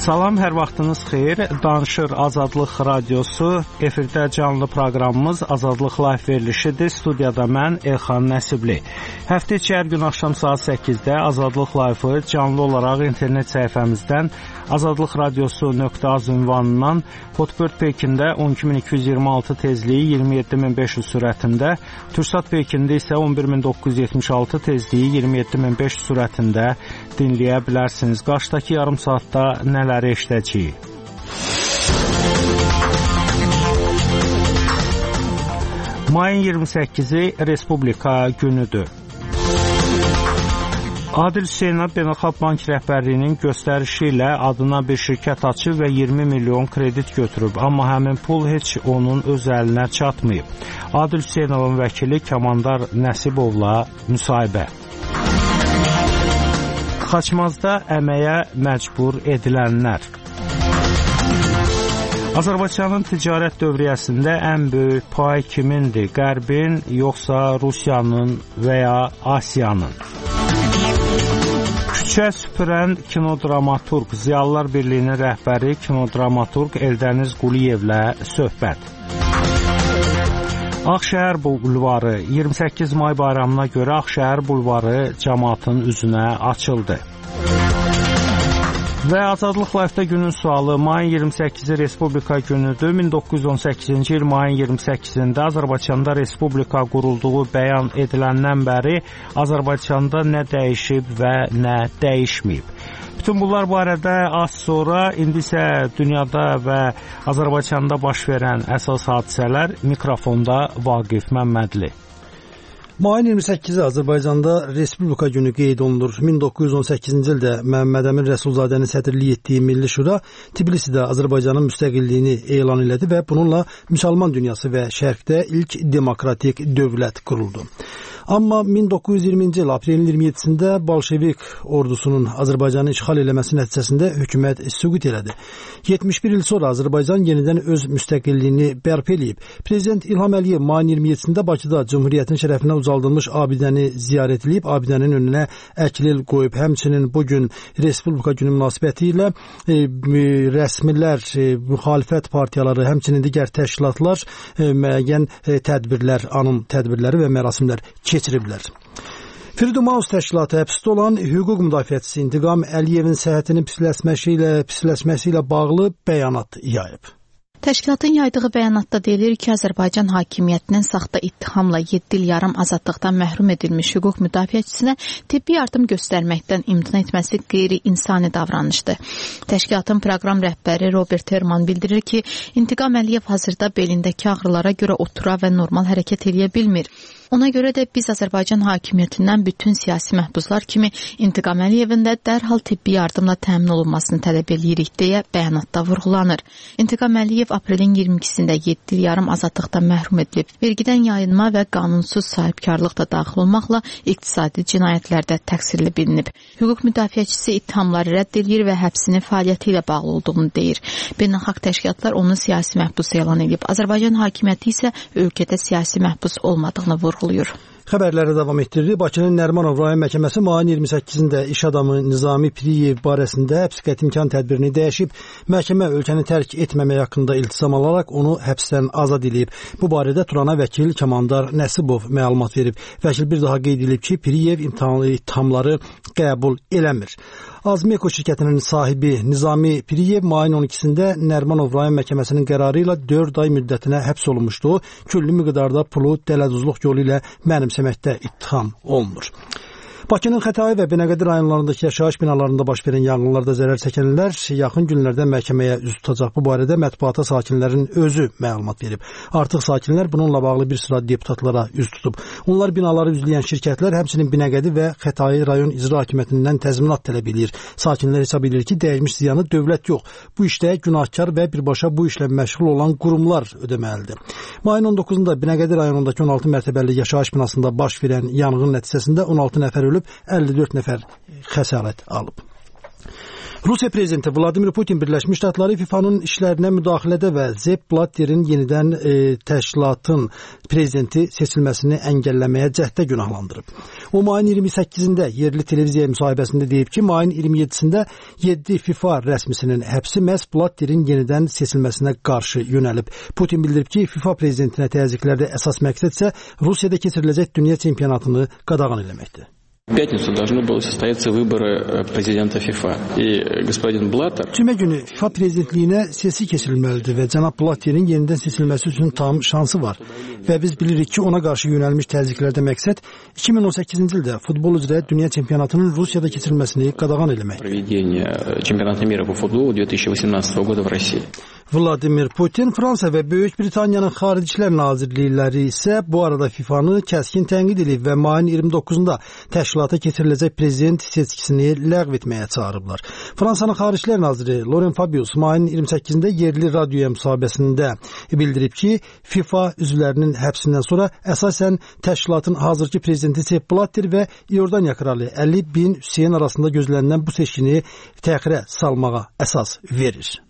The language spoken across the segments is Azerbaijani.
Salam, hər vaxtınız xeyir. Danışır Azadlıq Radiosu. Efirdə canlı proqramımız Azadlıq Live verilişidir. Studiyada mən Elxan Nəsibli. Həftə içi hər gün axşam saat 8-də Azadlıq Live-ı canlı olaraq internet səhifəmizdən azadlıqradiosu.az ünvanından Hotbird Pekində 12226 tezliyi 27500 sürətində, Türksat Pekində isə 11976 tezliyi 27500 sürətində dinləyə bilərsiniz. Qarşıdakı yarım saatda nələri eşidəcəyik? Mayın 28-i Respublika günüdür. Adil Hüseynov Beynəlxalq Bank rəhbərliyinin göstərişi ilə adına bir şirkət açıb və 20 milyon kredit götürüb, amma həmin pul heç onun öz əlinə çatmayıb. Adil Hüseynovun vəkili Kəmandar Nəsibovla müsahibə. Xaçmazda əməyə məcbur edilənlər. Azərbaycanın ticarət dövriyyəsində ən böyük pay kimindir? Qərbin, yoxsa Rusiyanın və ya Asiyanın? Küçə süpürən kinodramaturq, Ziyalılar Birliyinin rəhbəri kinodramaturq Eldəniz Quliyevlə söhbət. Ağşəhər bulvarı 28 may bayramına görə Ağşəhər bulvarı cəmaatın üzünə açıldı. Və Azadlıq Live-da günün sualı mayın 28-i Respublika günüdür. 1918-ci il mayın 28-də Azərbaycanda Respublika qurulduğu bəyan ediləndən bəri Azərbaycanda nə dəyişib və nə dəyişməyib? Bütün bunlar barədə az sonra, indi isə dünyada və Azərbaycanda baş verən əsas hadisələr mikrofonda Vaqif Məmmədli. Mayın 28-i Azərbaycanda Respublika günü qeyd olunur. 1918-ci ildə Məhəmməd Əmin Rəsulzadənin sədrliyi etdiyi Milli Şura Tbilisidə Azərbaycanın müstəqilliyini elan elədi və bununla müsəlman dünyası və şərqdə ilk demokratik dövlət quruldu. Amma 1920-ci il aprelin 27-sində Bolşevik ordusunun Azərbaycanı işğal eləməsi nəticəsində hökumət süqut elədi. 71 il sonra Azərbaycan yenidən öz müstəqilliyini bərpa eləyib. Prezident İlham Əliyev mayın 27-sində Bakıda Cümhuriyyətin şərəfinə ucaldılmış abidəni ziyarət edib, abidənin önünə əklil qoyub. Həmçinin bugün Respublika günü münasibəti ilə rəsmilər, müxalifət partiyaları, həmçinin digər təşkilatlar müəyyən tədbirlər, anım tədbirləri və mərasimlər keçiriblər. Freedom House təşkilatı həbsdə olan hüquq müdafiəçisi İntiqam Əliyevin səhhətinin pisləşməsi ilə bağlı bəyanat yayıb. Təşkilatın yaydığı bəyanatda deyilir ki, Azərbaycan hakimiyyətinin saxta ittihamla 7 il yarım azadlıqdan məhrum edilmiş hüquq müdafiəçisinə tibbi yardım göstərməkdən imtina etməsi qeyri-insani davranışdır. Təşkilatın proqram rəhbəri Robert Herman bildirir ki, İntiqam Əliyev hazırda belindəki ağrılara görə otura və normal hərəkət edə bilmir. Ona görə də biz Azərbaycan hakimiyyətindən bütün siyasi məhbuslar kimi İntiqam Əliyevin də dərhal tibbi yardımla təmin olunmasını tələb edirik deyə bəyanatda vurğulanır. İntiqam Əliyev aprelin 22-sində 7 il yarım azadlıqdan məhrum edilib. Vergidən yayınma və qanunsuz sahibkarlıq da daxil olmaqla iqtisadi cinayətlərdə təqsirli bilinib. Hüquq müdafiəçisi ittihamları rədd edir və həbsinin fəaliyyəti ilə bağlı olduğunu deyir. Beynəlxalq təşkilatlar onu siyasi məhbus elan edib. Azərbaycan hakimiyyəti isə ölkədə siyasi məhbus olmadığını vurğulayır. Xəbərləri davam etdirilir. Bakının Nərimanov rayon məhkəməsi mayın 28-də iş adamı Nizami Piriyev barəsində həbs qəti imkan tədbirini dəyişib. Məhkəmə ölkəni tərk etməmək haqqında iltisam alaraq onu həbsdən azad edib. Bu barədə Turana vəkil Kəmandar Nəsibov məlumat verib. Vəkil bir daha qeyd edib ki, Piriyev ittihamları qəbul eləmir. Azmeko şirkətinin sahibi Nizami Piriyev mayın 12-sində Nərimanov rayon məhkəməsinin qərarı ilə 4 ay müddətinə həbs olunmuşdu. Küllü miqdarda pulu dələduzluq yolu ilə mənimsəməkdə ittiham olunur. Bakının Xətai və Binəqədi rayonlarındakı yaşayış binalarında baş verən yanğınlarda zərər çəkənlər yaxın günlərdə məhkəməyə üz tutacaq. Bu barədə mətbuata sakinlərin özü məlumat verib. Artıq sakinlər bununla bağlı bir sıra deputatlara üz tutub. Onlar binaları üzləyən şirkətlər həmçinin Binəqədi və Xətai rayon icra hakimiyyətindən təzminat tələb edir. Sakinlər hesab edir ki, dəymiş ziyanı dövlət yox. Bu işdə günahkar və birbaşa bu işlə məşğul olan qurumlar ödəməlidir. Mayın 19-da Binəqədi rayonundakı 16 mərtəbəli yaşayış binasında baş verən yanğın nəticəsində 16 nəfər ölüb, 54 nəfər xəsarət alıb. Rusiya prezidenti Vladimir Putin Birləşmiş Ştatları FIFA-nın işlərinə müdaxilədə və Sepp Blatterin yenidən təşkilatın prezidenti seçilməsini əngəlləməyə cəhdə günahlandırıb. O mayın 28-də yerli televiziya müsahibəsində deyib ki, mayın 27-sində 7 FIFA rəsmisinin həbsi məhz Blatterin yenidən seçilməsinə qarşı yönəlib. Putin bildirib ki, FIFA prezidentinə təzyiqlərdə əsas məqsəd isə Rusiyada keçiriləcək dünya çempionatını qadağan etməkdir. В пятницу должны были состояться выборы президента ФИФА. И господин Блаттер... Cümə günü FIFA prezidentliyinə seçki keçirilməlidir və cənab Blatterin yenidən seçilməsi üçün tam şansı var. Və biz bilirik ki, ona qarşı yönəlmiş təzyiqlərdə məqsəd 2018-ci ildə futbol üzrə dünya çempionatının Rusiyada keçirilməsini qadağan etmək. Проведение чемпионата мира по футболу 2018 года в России. Vladimir Putin, Fransa və Böyük Britaniyanın Xarici İşlər Nazirlikləri isə bu arada FIFA-nı kəskin tənqid edib və mayın 29-da təşkilata keçiriləcək prezident seçkisini ləğv etməyə çağırıblar. Fransanın Xarici İşlər Naziri Laurent Fabius mayın 28-də yerli radioya müsahibəsində bildirib ki, FIFA üzvlərinin həbsindən sonra əsasən təşkilatın hazırki prezidenti Sepp Blatter və İordaniya kralı Ali bin Hüseyn arasında gözlənilən bu seçkini təxirə salmağa əsas verir.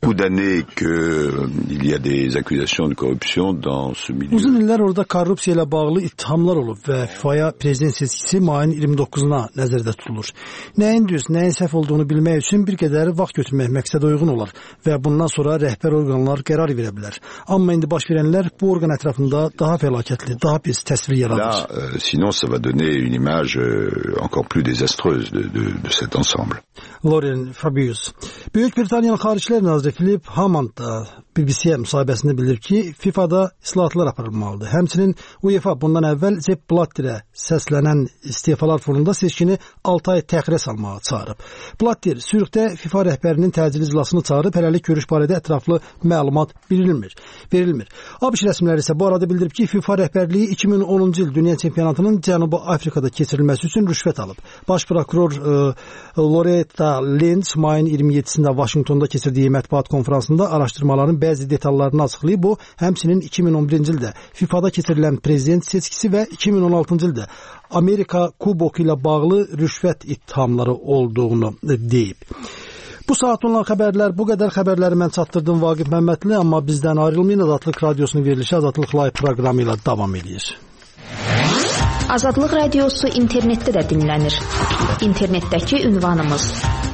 Uzun illər orada korrupsiya ilə bağlı ittihamlar olub və FIFA-ya prezident seçkisi mayın 29-una nəzərdə tutulur. Nəyin düz, nəyin səhv olduğunu bilmək üçün bir qədər vaxt götürmək məqsədə uyğun olar və bundan sonra rəhbər orqanlar qərar verə bilər. Amma indi baş verənlər bu orqan ətrafında daha fəlakətli, daha pis təsvir yaradır. Sinon, ça va donner une image encore plus désastreuse de cet ensemble. Laurent Fabius. Böyük Britaniyanın Xarici İşlər Naziri Philip Hammond da BBC-yə müsahibəsində bildirib ki, FIFA-da islahatlar aparılmalıdır. Həmçinin UEFA bundan əvvəl Sepp Blatterə səslənən istefalar fonunda seçkini 6 ay təxirə salmağa çağırıb. Blatter sürüqdə FIFA rəhbərinin təcili iclasını çağırıb, hələlik görüş barədə ətraflı məlumat verilmir. ABŞ rəsmiləri isə bu arada bildirib ki, FIFA rəhbərliyi 2010-cu il dünya çempionatının Cənubi Afrikada keçirilməsi üçün rüşvət alıb. Baş prokuror Loretta Lynch mayın 27-sində Vaşinqtonda keçirdiyi mətbuat konfransında araşdırmaların bəzi detallarını açıqlayıb. Bu, həmçinin 2011-ci ildə FIFA-da keçirilən prezident seçkisi və 2016-cı ildə Amerika kuboku ilə bağlı rüşvət ittihamları olduğunu deyib. Bu saat olan xəbərlər bu qədər. Xəbərləri mən çatdırdım Vaqif Məmmədli, amma bizdən ayrılmayın. Azadlıq Radiosunun verilişi Azadlıq Live proqramı ilə davam edir. Azadlıq Radiosu internetdə də dinlənir. İnternetdəki ünvanımız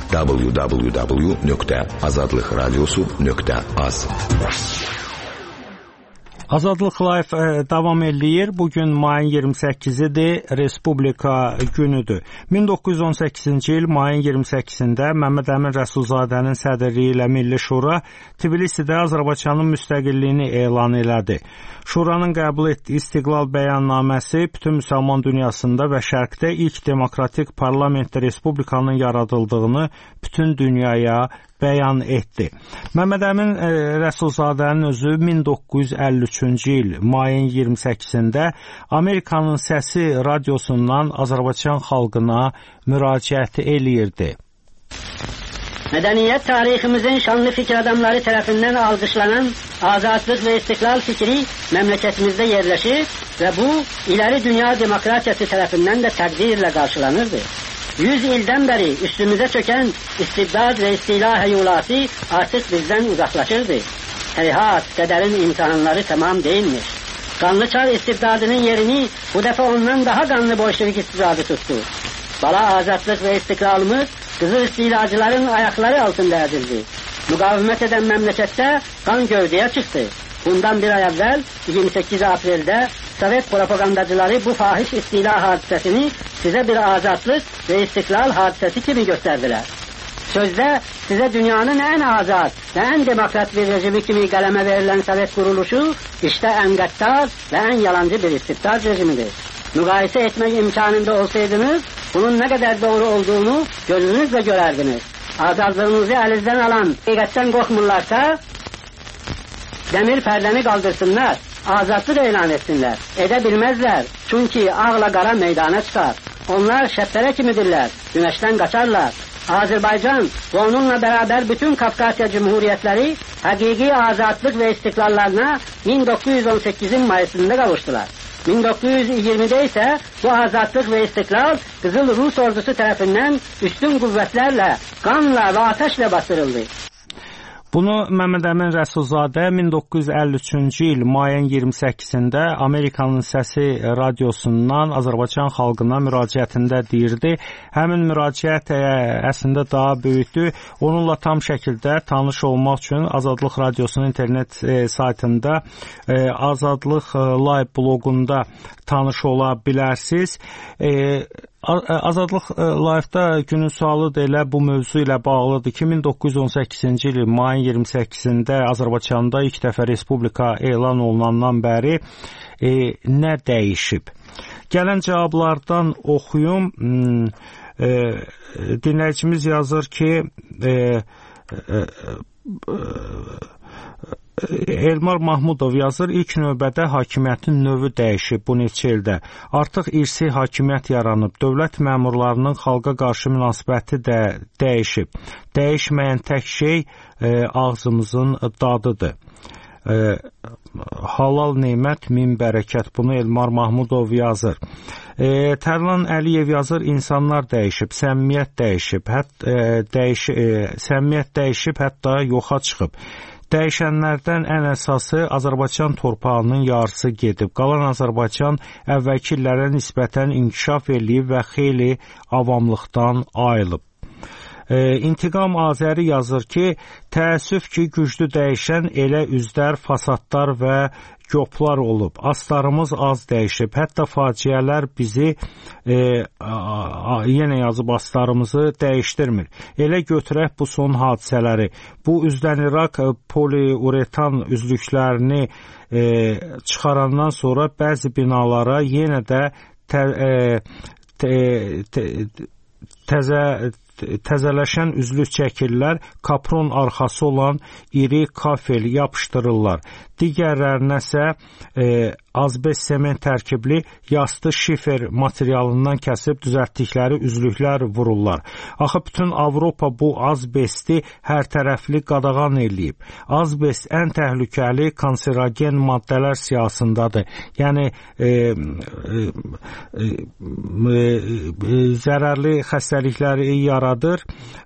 www.azadlıqradiosu.az. Azadlıq Live davam eləyir. Bugün mayın 28-dir, Respublika günüdür. 1918-ci il mayın 28-də Məmməd Əmin Rəsulzadənin sədrliyi ilə Milli Şura Tbilisidə Azərbaycanın müstəqilliyini elan elədi. Şuranın qəbul etdiyi İstiqlal bəyannaməsi bütün müsəlman dünyasında və Şərqdə ilk demokratik parlamentli respublikanın yaradıldığını bütün dünyaya bəyan etdi. Məmməd Əmin Rəsulzadənin özü 1953-cü il mayın 28-də Amerikanın Səsi radiosundan Azərbaycan xalqına müraciəti eləyirdi. Mədəniyyət tariximizin şanlı fikir adamları tərəfindən alqışlanan azadlıq və istiqlal fikri məmləkətimizdə yerləşir və bu, iləri dünya demokratiyası tərəfindən də təqdirlə qarşılanırdı. 100 ildən bəri üstümüzə çökən istibdad və istila həyulası artıq bizdən uzaqlaşırdı. Heyhat, qədərin imtihanları tamam deyilmiş. Qanlı çar istibdadının yerini bu dəfə ondan daha qanlı bolşevik istidadı tutdu. Bala azadlıq və istiqlalımız qızıl istilacıların ayaqları altında əzildi. Müqavimət edən məmləkətdə qan gövdəyə çıxdı. Bundan bir ay əvvəl 28 apreldə Sovet propagandacıları bu fahiş istila hadisəsini sizə bir azadlıq və istiqlal hadisəsi kimi göstərdilər. Sözdə sizə dünyanın ən azad və ən demokrat bir rejimi kimi qələmə verilən Sovet quruluşu işte ən qəddar və ən yalancı bir istibdad rejimidir. Müqayisə etmək imkanında olsaydınız, bunun nə qədər doğru olduğunu gözünüzlə görərdiniz. Azadlığınızı əlinizdən alan həqiqətdən qorxmurlarsa, dəmir pərdəni qaldırsınlar, azadlıq elan etsinlər. Edə bilməzlər, çünki ağla qara meydana çıxar. Onlar şəppərə kimidirlər, günəşdən qaçarlar. Azərbaycan və onunla bərabər bütün Kafkasya Cumhuriyyətləri həqiqi azadlıq və istiqlallarına 1918-in mayısında qavuşdular. 1920'de ise bu azadlık ve istiklal Kızıl Rus ordusu tarafından üstün kuvvetlerle, kanla ve ateşle bastırıldı. Bunu Məmməd Əmin Rəsulzadə 1953-cü il mayın 28-də Amerikanın Səsi radiosundan Azərbaycan xalqına müraciətində deyirdi. Həmin müraciət əslində daha böyükdür. Onunla tam şəkildə tanış olmaq üçün Azadlıq Radiosunun internet saytında Azadlıq Live bloqunda tanış ola bilərsiniz. Azadlıq Live-da günün sualı da elə bu mövzu ilə bağlıdır ki, 1918-ci il mayın 28-də Azərbaycanda ilk dəfə Respublika elan olunandan bəri nə dəyişib? Gələn cavablardan oxuyum. Dinləyicimiz yazır ki, Elmar Mahmudov yazır, ilk növbədə hakimiyyətin növü dəyişib bu neçə ildə. Artıq irsi hakimiyyət yaranıb, dövlət məmurlarının xalqa qarşı münasibəti də dəyişib. Dəyişməyən tək şey ağzımızın dadıdır. Halal nemət, min bərəkət. Bunu Elmar Mahmudov yazır. Tərlan Əliyev yazır, insanlar dəyişib, səmimiyyət dəyişib, səmimiyyət dəyişib, hətta yoxa çıxıb. Dəyişənlərdən ən əsası Azərbaycan torpağının yarısı gedib. Qalan Azərbaycan əvvəlki illərə nisbətən inkişaf eləyib və xeyli avamlıqdan ayılıb. İntiqam Azəri yazır ki, təəssüf ki, güclü dəyişən elə üzlər, fasadlar və yoplar olub. Aslarımız az dəyişib. Hətta faciələr bizi, yenə yazıb aslarımızı dəyişdirmir. Elə götürək bu son hadisələri. Bu üzdən İraq poliuretan üzlüklərini çıxarandan sonra bəzi binalara yenə də təzələşən üzlük çəkirlər, kapron arxası olan iri kafel yapışdırırlar. Digərlərinə isə azbest sement tərkibli yastı şifer materialından kəsib düzəltdikləri üzlüklər vururlar. Axı bütün Avropa bu azbesti hər tərəfli qadağan eləyib. Azbest ən təhlükəli kanserogen maddələr siyahısındadır. Yəni zərərli xəstəlikləri yaradır.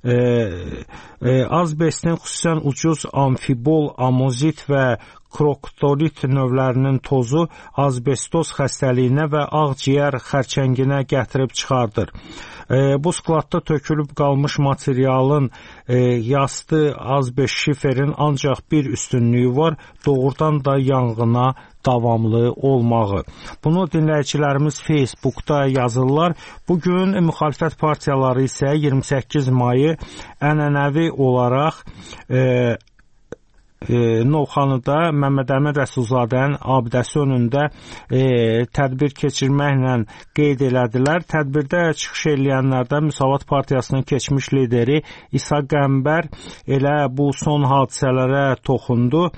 Azbestin xüsusən ucuz amfibol, amozit və kroktolit növlərinin tozu azbestoz xəstəliyinə və ağciyər xərçənginə gətirib çıxardır. Bu skladda tökülüb qalmış materialın yastı azbest şiferin ancaq bir üstünlüyü var, doğrudan da yanğına davamlı olmağı. Bunu dinləyicilərimiz Facebookda yazırlar. Bugün müxalifət partiyaları isə 28 mayı ənənəvi olaraq Novxanıda Məmməd Əmin Rəsulzadənin abidəsi önündə tədbir keçirməklə qeyd elədilər. Tədbirdə çıxış eləyənlərdən Müsavat Partiyasının keçmiş lideri İsa Qəmbər elə bu son hadisələrə toxundu.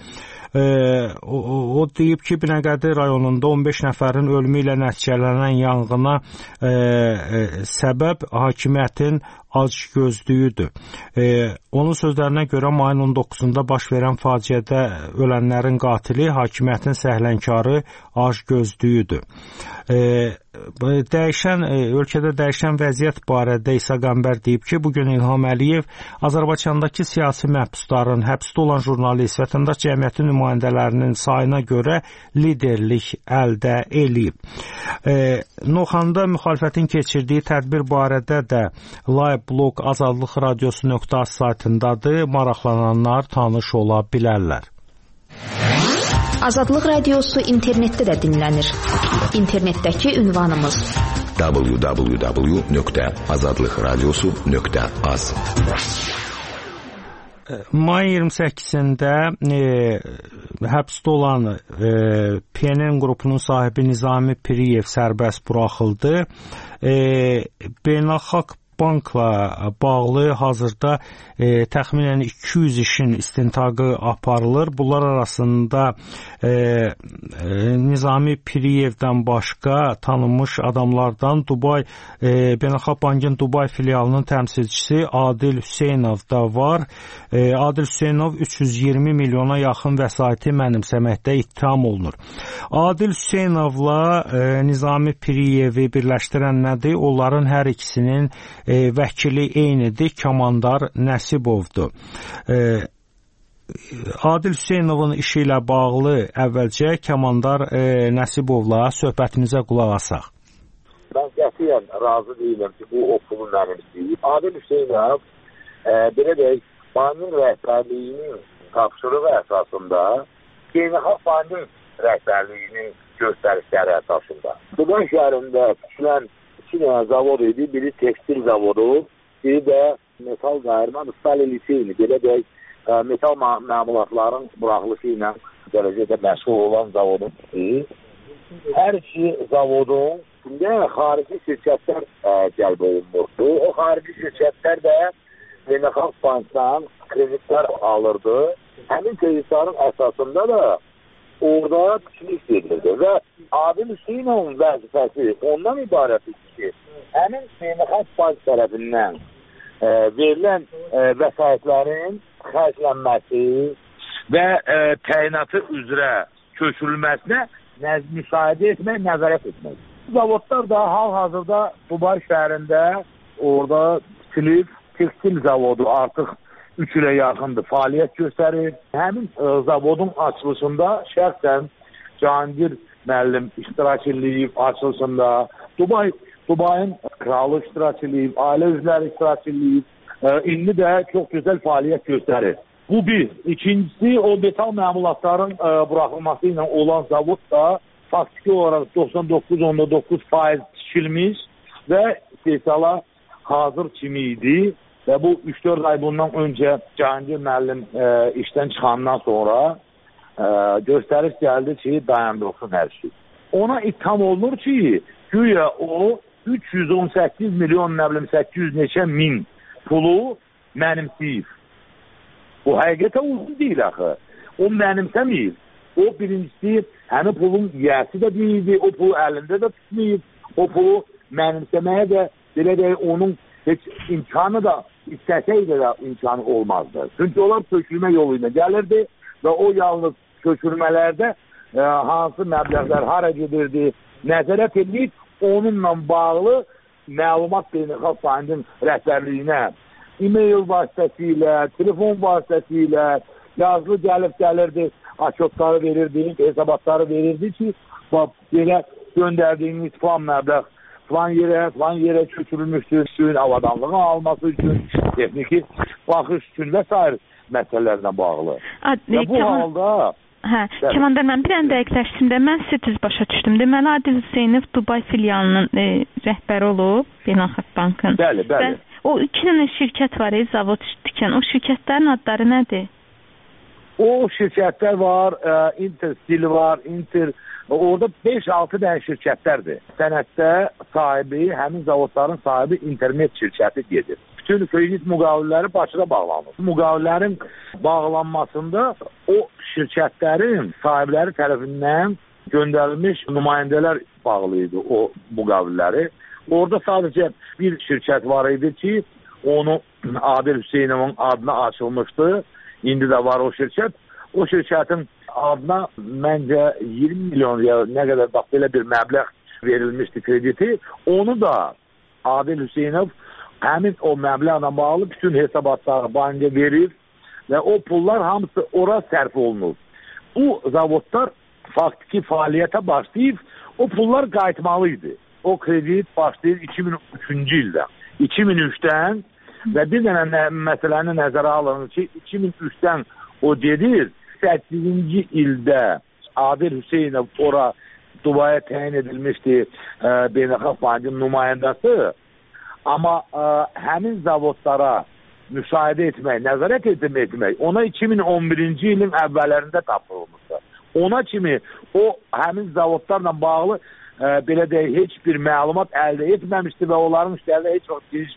O deyib ki, Binəqədi rayonunda 15 nəfərin ölümü ilə nəticələnən yanğına səbəb hakimiyyətin acgözlüyüdür. Onun sözlərinə görə mayın 19-da baş verən faciədə ölənlərin qatili hakimiyyətin səhlənkarı acgözlüyüdür. Ölkədə dəyişən vəziyyət barədə İsa Qəmbər deyib ki, bugün İlham Əliyev Azərbaycandakı siyasi məhbusların, həbsdə olan jurnalist, vətəndaş cəmiyyəti nümayəndələrinin sayına görə liderlik əldə eləyib. Novxanıda müxalifətin keçirdiyi tədbir barədə də Live blog Azadlıq Radiosu.az saytındadır. Maraqlananlar tanış ola bilərlər. Azadlıq Radiosu internetdə də dinlənir. İnternetdəki ünvanımız www.azadlıqradiosu.az. Mayın 28-də həbsdə olan PNN qrupunun sahibi Nizami Piriyev sərbəst buraxıldı. Beynəlxalq bankla bağlı hazırda təxminən 200 işin istintaqı aparılır. Bunlar arasında Nizami Piriyevdən başqa tanınmış adamlardan Dubay Beynəlxalq Bankın Dubay filialının təmsilçisi Adil Hüseynov da var. Adil Hüseynov 320 milyona yaxın vəsaiti mənimsəməkdə ittiham olunur. Adil Hüseynovla Nizami Piriyevi birləşdirən nədir? Onların hər ikisinin vəkili eynidir, Kamandar Nəsibovdur. Adil Hüseynovun işi ilə bağlı əvvəlcə Kamandar Nəsibovla söhbətimizə qulaq asaq. Mən qətiyyən razı deyiləm ki, bu o pulu mənimsəyib. Adil Hüseynov belə deyək, bankın rəhbərliyinin tapşırığı əsasında Beynəlxalq Bankın rəhbərliyinin göstərişləri əsasında. Dubay şəhərində tikilən 2 dənə zavod idi. Biri tekstil zavodu, biri də metal qayırma ustalılığı ilə, belə deyək, metal məmulatların buraxılışı ilə dərəcədə məşğul olan zavodun. Hər iki zavodun xarici şirkətlər cəlb olunmurdu. O xarici şirkətlər də Beynəlxalq Bankdan kreditlər alırdı. Həmin kreditlərin əsasında da orada tikiliş edilirdi və Adil Hüseynovun vəzifəsi ondan ibarətdir ki, həmin Beynəlxalq Bank tərəfindən verilən vəsaitlərin xərclənməsi və təyinatı üzrə köçürülməsinə müşahidə etmək, nəzarət etmək. Zavodlar da hal-hazırda Dubay şəhərində orada tikilib, tekstil zavodu artıq 3 ilə yaxındır, fəaliyyət göstərir. Həmin zavodun açılışında şəxsən Cahangir müəllim iştirak edib, açılışında Dubayın kralı iştirak edib, ailə üzvləri iştirak edib. İndi də çox gözəl fəaliyyət göstərir. Bu bir. İkincisi, o metal məmulatların buraxılması ilə olan zavod da faktiki olaraq 99.9% tikilmiş və istehsala hazır kimi idi. Və bu 3-4 ay bundan öncə Cahangir müəllim işdən çıxandan sonra göstəriş gəldi ki, dayandırılsın hər şey. Ona ittiham olunur ki, güya o 318 milyon 800 neçə min pulu mənimsəyir. O həqiqətə uzun deyil axı. O mənimsəməyir. O birincisi, həmin pulun yiyəsi də deyildi, o pulu əlində də tutmayıb, o pulu mənimsəməyə də belə deyək, onun heç imkanı da, istəsəydə də imkanı olmazdı. Çünki onlar köçürmə yolu ilə gəlirdi və o yalnız köçürmələrdə hansı məbləğlər hara gedirdi, nəzarət edilib, onunla bağlı məlumat Beynəlxalq Bankın rəhbərliyinə e-mail vasitəsilə, telefon vasitəsilə yazılı gəlirdi, açotları verirdi, hesabatları verirdi ki, belə göndərdiyiniz falan məbləğ falan yerə köçürülmüşdür, suyun avadanlığını alması üçün, texniki baxış üçün və s. məsələlərlə bağlı. Və bu halda... Kamandar, mən bir ən dəqiqləşdim də, mən sizi düz başa düşdüm. Deməli, Adil Hüseynov Dubay filialının rəhbəri olub, Beynəlxalq Bankın. Bəli. O 2 dənə şirkət var, zavod tikən. O şirkətlərin adları nədir? O şirkətlər var, Interstil var, orada 5-6 dənə şirkətlərdir. Sənətdə sahibi, həmin zavodların sahibi internet şirkəti gedir. Bütün kredit müqavilləri Bakıda bağlanır. Müqavillərin bağlanmasında o şirkətlərin sahibləri tərəfindən göndərilmiş nümayəndələr bağlı idi o müqavilləri. Orada sadəcə bir şirkət var idi ki, onu Adil Hüseynovun adına açılmışdı. İndi də var o şirkət. O şirkətin adına məncə 20 milyon ya nə qədər bax belə bir məbləğ verilmişdi krediti. Onu da Adil Hüseynov həmin o məbləğlə bağlı bütün hesabatları banka verir və o pullar hamısı ora sərf olunur. Bu zavodlar faktiki fəaliyyətə başlayıb, o pullar qayıtmalıydı. O kredit başlayır 2003-cü ildə. 2003-dən və bir dənə məsələni nəzərə alınır ki, 2003-dən o gedir, 8-ci ildə Adil Hüseynov ora Dubaya təyin edilmişdi Beynəlxalq Bankın nümayəndəsi. Amma həmin zavodlara müşahidə etmək, nəzarət etmək, ona 2011-ci ilin əvvəllərində tapılmışdı. Ona kimi o həmin zavodlarla bağlı belə deyək, heç bir məlumat əldə etməmişdi və onların işlərində heç vaxt girişməmişdi.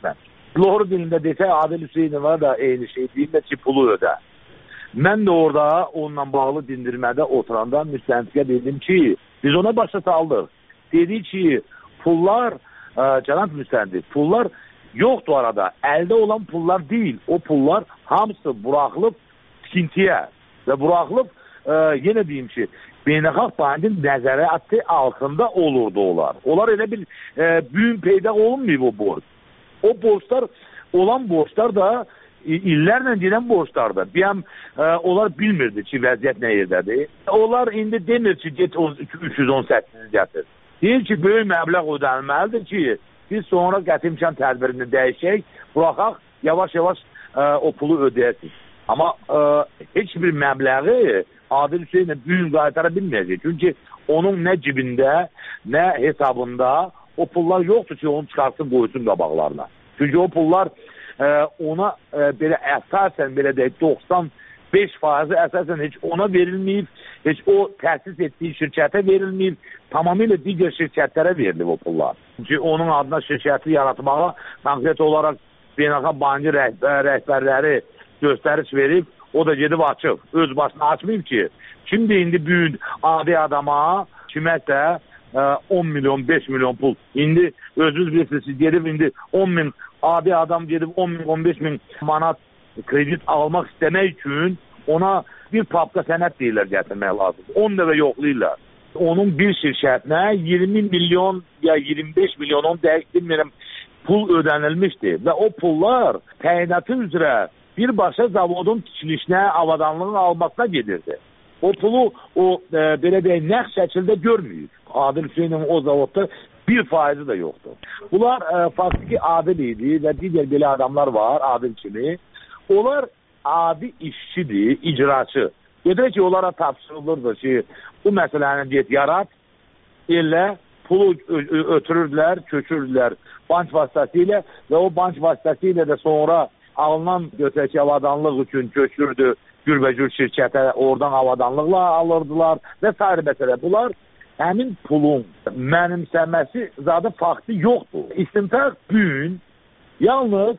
Doğru dilində desək, Adil Hüseynova da eyni şey deyim ki, pulu ödə. Mən də orada onunla bağlı dindirmədə oturanda müstəntiqə dedim ki, biz ona başa saldıq. Dedi ki, pullar, cənab müstəntiq, pullar yoxdur arada. Əldə olan pullar deyil. O pullar hamısı buraxılıb tikintiyə və buraxılıb, yenə deyim ki, Beynəlxalq Bankın nəzarəti altında olurdu onlar. Onlar elə bir büyün peyda olunmayıb o borc. O borçlar, olan borçlar da illərlə gedən borçlardır. Bir onlar bilmirdi ki, vəziyyət nə yerdədir. Onlar indi demir ki, get 318 gətir. Deyir ki, böyük məbləğ ödənilməlidir ki, biz sonra qəti imkan tədbirini dəyişək, buraxaq, yavaş-yavaş o pulu ödəyəsiz. Amma heç bir məbləği Adil Hüseynə büyün qaytara bilməyəcək. Çünki onun nə cibində, nə hesabında o pullar yoxdur ki, onu çıxartsın, qoysun qabaqlarına. Çünki o pullar ona belə əsasən, belə deyək, 95% əsasən heç ona verilməyib, heç o təsis etdiyi şirkətə verilməyib, tamamilə digər şirkətlərə verilib o pullar. Çünki onun adına şirkəti yaratmağa konkret olaraq Beynəlxalq Bankı rəhbərləri göstəriş verib, o da gedib açıb. Öz başına açmayıb ki, şimdi indi büyük adi adama kiməsə 10 milyon, 5 milyon pul. İndi özünüz bilirsiniz, gedib indi 10 min, adi adam gedib 10 min, 15 min manat kredit almaq istəmək üçün ona bir papka sənət deyirlər gətirmək lazım. 10 dəfə yoxlayırlar. Onun bir şirkətinə 20 milyon ya 25 milyon, onu dəqiq bilmirəm, pul ödənilmişdir. Və o pullar təyinatı üzrə birbaşa zavodun tikilişinə, avadanlığın almasına gedirdi. O pulu belə deyək, nəx şəkildə görməyib. Adil Hüseynov o zavodda 1% da yoxdur. Bunlar faktiki Adil idi və digər belə adamlar var, Adil kimi. Onlar adi işçidir, icraçı. Gedək ki, onlara tapşırılırdı ki, bu məsələni get yarat, elə pulu ötürürdülər, köçürdülər bank vasitəsilə və o bank vasitəsilə də sonra alınan götürək avadanlıq üçün köçürdü gürbəcür şirkətə, oradan avadanlıqla alırdılar və s. məsələ. Bunlar həmin pulun mənimsəməsi zadı faktı yoxdur. İstintaq gün yalnız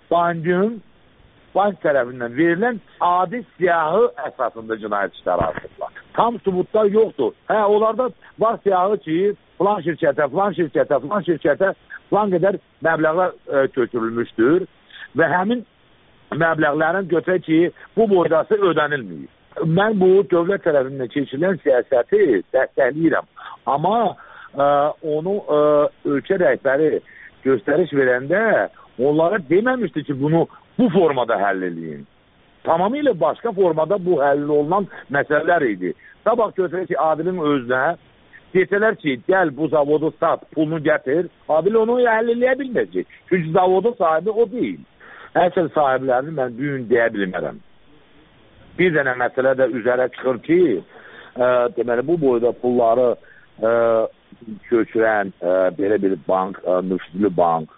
bank tərəfindən verilən adi siyahı əsasında cinayət işləri artıqlar. Tam sübutlar yoxdur. Onlarda var siyahı ki, filan şirkətə, filan qədər məbləğlər köçürülmüşdür və həmin məbləğlərin götürək ki, bu boydası ödənilməyib. Mən bu dövlət tərəfindən keçirilən siyasəti dəstəkləyirəm. Amma onu ölkə rəhbəri göstəriş verəndə onlara deməmişdi ki, bunu bu formada həll edin. Tamamilə başqa formada bu həll olunan məsələlər idi. Sabah götürək ki, Adilin özünə desələr ki, gəl bu zavodu sat, pulunu gətir, Adil onu həll eləyə bilməyəcək. Çünki zavodun sahibi o deyil. Əsl sahiblərini mən büyün deyə bilmərəm. Bir dənə məsələ də üzərə çıxır ki, deməli, bu boyda pulları köçürən belə bir bank, Müftülü Bank,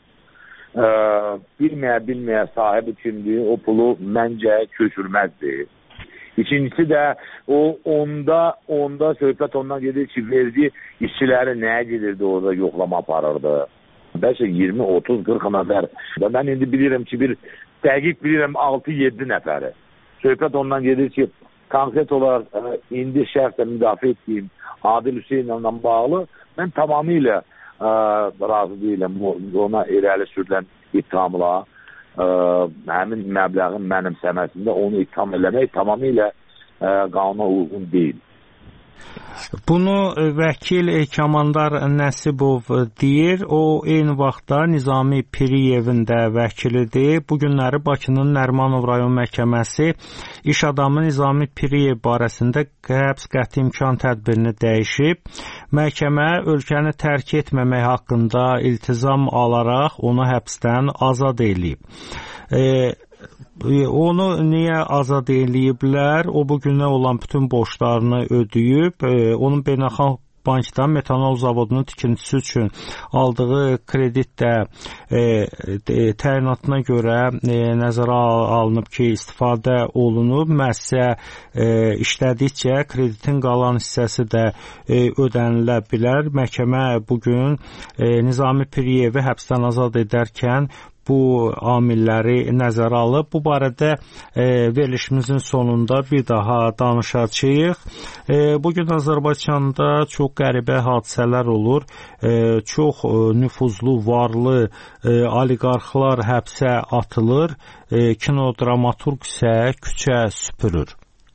bilməyə sahibi kimdir, o pulu məncə köçürməzdir. İkincisi də onda söhbət ondan gedir ki, verdiyi işçiləri nəyə gedirdi, orada yoxlama aparırdı. Bəlkə 20, 30, 40 nəfər. Mən indi bilirəm ki, dəqiq bilirəm 6-7 nəfəri. Söhbət ondan gedir ki, konkret olaraq indi şəxsən müdafiə etdiyim Adil Hüseynovla bağlı mən tamamilə razı deyiləm ona irəli sürülən ittihamla həmin məbləğin mənimsəməsində onu ittiham eləmək tamamilə qanuna uyğun deyil. Bunu vəkil Kamandar Nəsibov deyir. O, eyni vaxtda Nizami Piriyevin də vəkilidir. Bu günləri Bakının Nərimanov rayon məhkəməsi iş adamı Nizami Piriyev barəsində həbs qəti imkan tədbirini dəyişib. Məhkəmə ölkəni tərk etməmək haqqında iltizam alaraq onu həbsdən azad edib. Onu niyə azad eləyiblər? O bugünə olan bütün borclarını ödəyib. Onun Beynəlxalq Bankdan metanol zavodunun tikintisi üçün aldığı kredit də təyinatına görə nəzərə alınıb ki, istifadə olunub. Müəssisə işlədikcə kreditin qalan hissəsi də ödənilə bilər. Məhkəmə bugün Nizami Piriyevi həbsdən azad edərkən bu amilləri nəzərə alıb. Bu barədə verilişimizin sonunda bir daha danışacağıq. Bugün Azərbaycanda çox qəribə hadisələr olur. Çox nüfuzlu, varlı oliqarxlar həbsə atılır. Kinodramaturq isə küçə süpürür.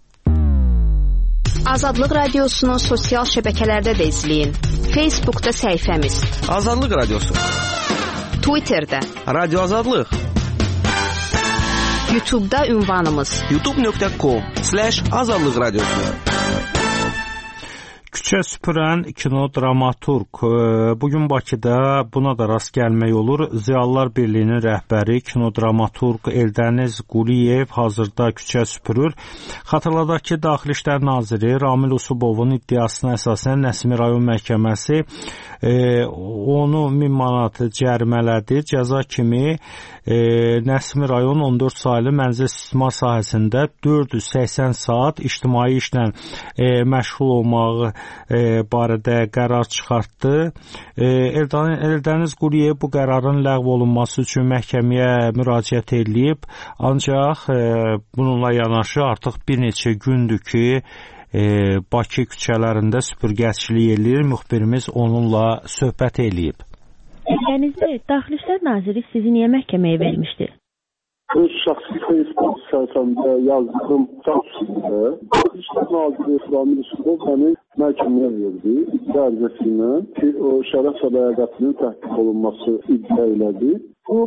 Azadlıq Radiosunu sosial şəbəkələrdə də izləyin. Facebookda səhifəmiz Azadlıq Radiosu, Twitterdə Radio Azadlıq, YouTube'da ünvanımız youtube.com/Azadlıq Radiosu. Küçə süpürən kinodramaturq. Bugün Bakıda buna da rast gəlmək olur. Ziyalılar Birliyinin rəhbəri kinodramaturq Eldəniz Quliyev hazırda küçə süpürür. Xatırladaq ki, Daxili İşlər Naziri Ramil Usubovun iddiasına əsasən Nəsimi rayon məhkəməsi onu 1000 manat cərimələdi. Cəza kimi Nəsimi rayon 14 saylı mənzil istismar sahəsində 480 saat ictimai işlə məşğul olmağı barədə qərar çıxartdı. Eldəniz Quliyev bu qərarın ləğv olunması üçün məhkəməyə müraciət edib, ancaq bununla yanaşı artıq bir neçə gündür ki, Bakı küçələrində süpürgəçilik eləyir. Müxbirimiz onunla söhbət eləyib. Eldəniz bəy, Daxili İşlər Naziri sizi niyə məhkəməyə vermişdir? Öz şəxsi Facebook səhifəmdə yazdığım tapsında Daxili İşlər Naziri Ramil Usubov məni məhkəməyə verdi. İddia ərizəsilə ki, o şərəf və ləyaqətinin təhqiq olunması iddia elədi. Bu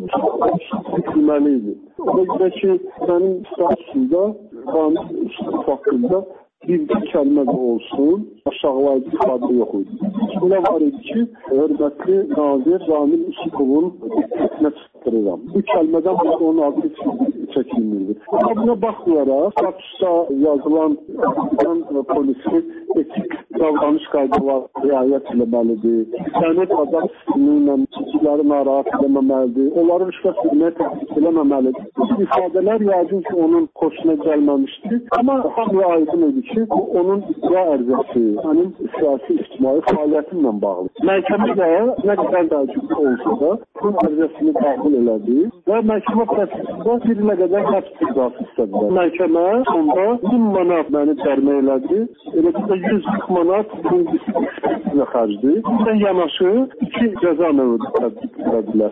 bilməli idi. Ona görə ki, mənim statusumda Ramil Usubov haqqında bir kəlmə də olsun, aşağılayıcı ifadə yox idi. Buna var idi ki, hörmətli nazir Ramil Usubovun diqqətinə çatdırıram. Bu kəlmədən onun adı çəkilmirdi. Amma buna baxmayaraq, statusda yazılan polisi etik davranış qaydaları riayət eləməlidir. Sənət adam sistemi ilə kişiləri narahat eləməməlidir. Onları rüşvət verməyə təklif eləməməlidir. Bu ifadələr yəqin ki, onun xoşuna gəlməmişdi. Amma hamıya aydın idi ki, bu onun iddia ərizəsi, mənim siyasi ictimai fəaliyyətimlə bağlı. Məhkəmə də nə qədər təəccüblü olsa da bunun ərizəsini qəbul elədi və məhkəmə prosesində bir nə qədər həbs cəzası istədilər. Məhkəmə sonda 1000 manat məni cərimə elədi, elə bir də 140 manat birincisi ekspertizə xərcdi. Bundan yanaşı 2 cəza növü tətbiq edilər.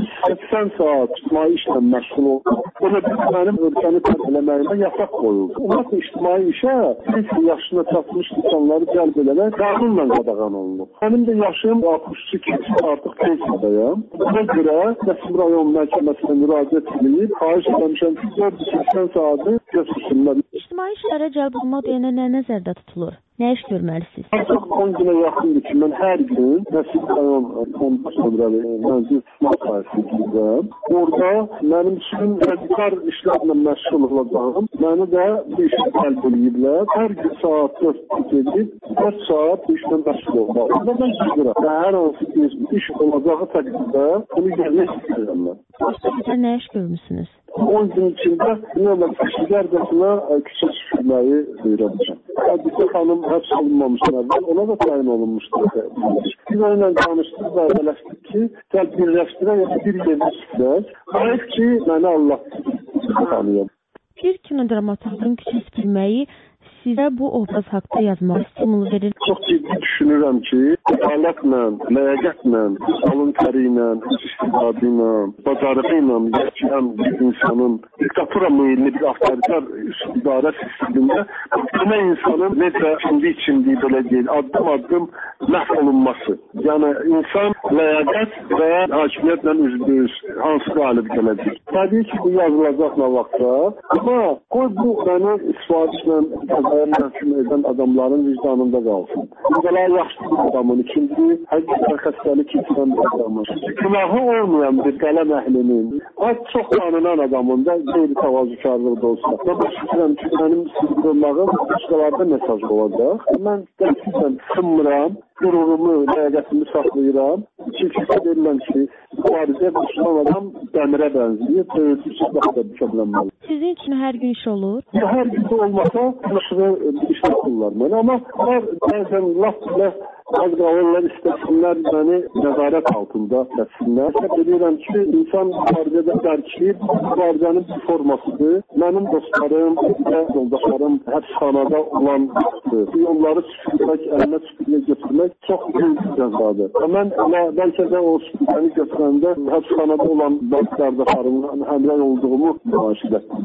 80 saat ictimai işlə məşğul oldu. Belə bir mənim ölkəni tərk eləməyimə yasaq qoyuldu. Ümumiyyətlə ictimai işə yaşına çatmış insanları cəlb edərək qanunla qadağan olunur. Mənim də yaşım 62 keçib, artıq pensiyadayam. Buna görə Nəsimi rayon məhkəməsinə müraciət edib, xahiş etmişəm ki, 480 saatı götürsünlər. İctimai işlərə cəlb olmaq deyənə nə nəzərdə tutulur? Nə iş görməlisiniz? Artıq 10 günə yaxındır ki, mən hər gün Nəsimi rayon 14 nömrəli mənzil istismar sahəsində orada mənim üçün radikal işlərlə məşğul olacağım. Məni də bu işə cəlb ediblər. Hər gün saat 4 gedib, 4 saat bu işlə məşğul olmaq. Orada mən gidirəm. Hər hansı bir iş olacağı təqdirdə bunu görmək istəyirəm mən. Başqa nə iş görmüsünüz? 10 gün içində kişilərcəsinə küçə süpürməyi öyrənəcəm. Hədisi xanım həbs olunmamışdır əvvəl, ona da təyin olunmuşdur. Biz onunla danışdıq və eləşdik ki, gəl birləşdirək, bir yerdə süpürək. Hayır ki, məni Allah tanıyam. Bir kinodramaturqun küçə süpürməyi sizə bu obraz haqda yazmaq stimul verir. Çox ciddi düşünürəm ki, ədalətlə, ləyaqətlə, alın təri ilə, istidadı ilə, bacarığı ilə yaşayan bir insanın diktatura meyilli bir avtoritar idarə sistemində bu insanın necə içindi belə deyil, addım məhv olunması. Yəni, insan ləyaqət və hakimiyyətlə üzbüz hansı qalib gələcək. Təbii ki, bu yazılacaq nə vaxtsa, amma qoy bu məni istifadişlə məhkum edən adamların vicdanında qalsın. Bu qədər yaxşı bir adamın, ikinci həqiqətən xəstəlik keçirən bir adamın, günahı olmayan bir qələm əhlinin, çox tanınan adamın da qeyri-təvazükarlığı da olsa. Və başlayacağım ki, mənim sınırmağım başqalarda mesaj olacaq. Mən dəqiqdən sınmıram, qururumu, ləyaqətimi saxlayıram. Çünki verirəm ki, mübarizə başlayan adam dəmirə bənzəyir, böyüdükcə daha da düşəbilənməli. Sizin üçün hər gün iş olur? Hər gün olmasa, bir iş yapırlar mənə. Amma bəzən laf belə az qalırlar istəsinlər məni nəzarət altında etsinlər. Bilirəm ki, insan mübarizədə dərki mübarizənin bir formasıdır. Mənim dostlarım, yoldaşlarım həbsxanada olan yolları süpürmək, əlinə süpürgə götürmək çox büyük cəzadır. Mən bəlkə də o süpürgəni götürəndə həbsxanada olan qardaşlarımla həmrəy olduğumu müraciət etdim.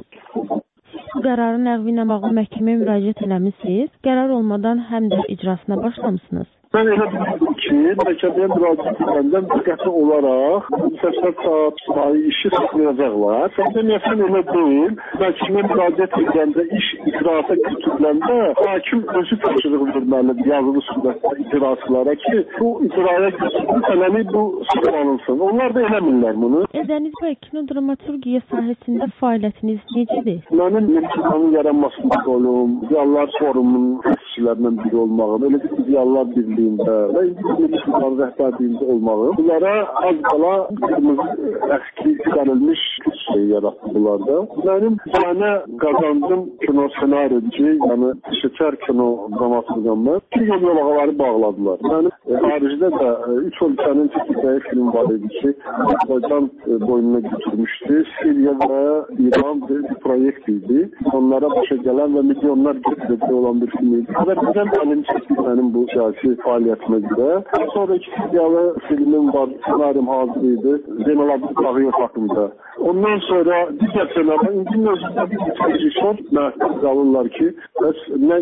Bu qərarın ləğvi ilə bağlı məhkəməyə müraciət eləmisiniz. Qərar olmadan həm də icrasına başlamısınız. Mən elə bildim ki, məhkəməyə müraciət edəndə diqqətli olaraq 80 saat sayı işi saxlayacaqlar. Deməsən elə deyil. Məhkəməyə müraciət edəndə iş icraata götürüləndə hakim özü tapşırıq verməlidir yazılı surətdə icraçılara ki, bu icraya götürülən bu saxlanılsın. Onlar da eləmirlər bunu. Dəniz bəy, kinodramaturgiya sahəsində fəaliyyətiniz necədir? Mənim imkanın yaranmasında rolum, Ziyalılar Forumunun həsçilərindən biri olmağım, elə ki, Ziyalılar Birliyində və İngilizlərin rəhbərliyində olmağım. Bunlara az qala qırmızı əski gəlilmiş şey yaratdılar da. Mənim tane qazandım kino senaryocu, yəni şəkər kino dramaturqamı. İki yolağaları bağladılar. Mənim xaricdə də 3 ölkənin çəkildiyi film var idi ki, Azərbaycan boynuna götürmüşdü. Siriya və İran bir proyekt idi. Onlara başa gələn və milyonlar götürəcək olan bir film idi. Azərbaycan mənim çəkdi mənim bu siyasi fəaliyyətimə görə. Sonra iki Siriyalı filmim var, senaryum hazır idi. Zeynal Abdülqahiyev haqqında. Ondan sonra digər senaryo, indi özündə bir rejissor məhdud qalırlar ki, bəs nə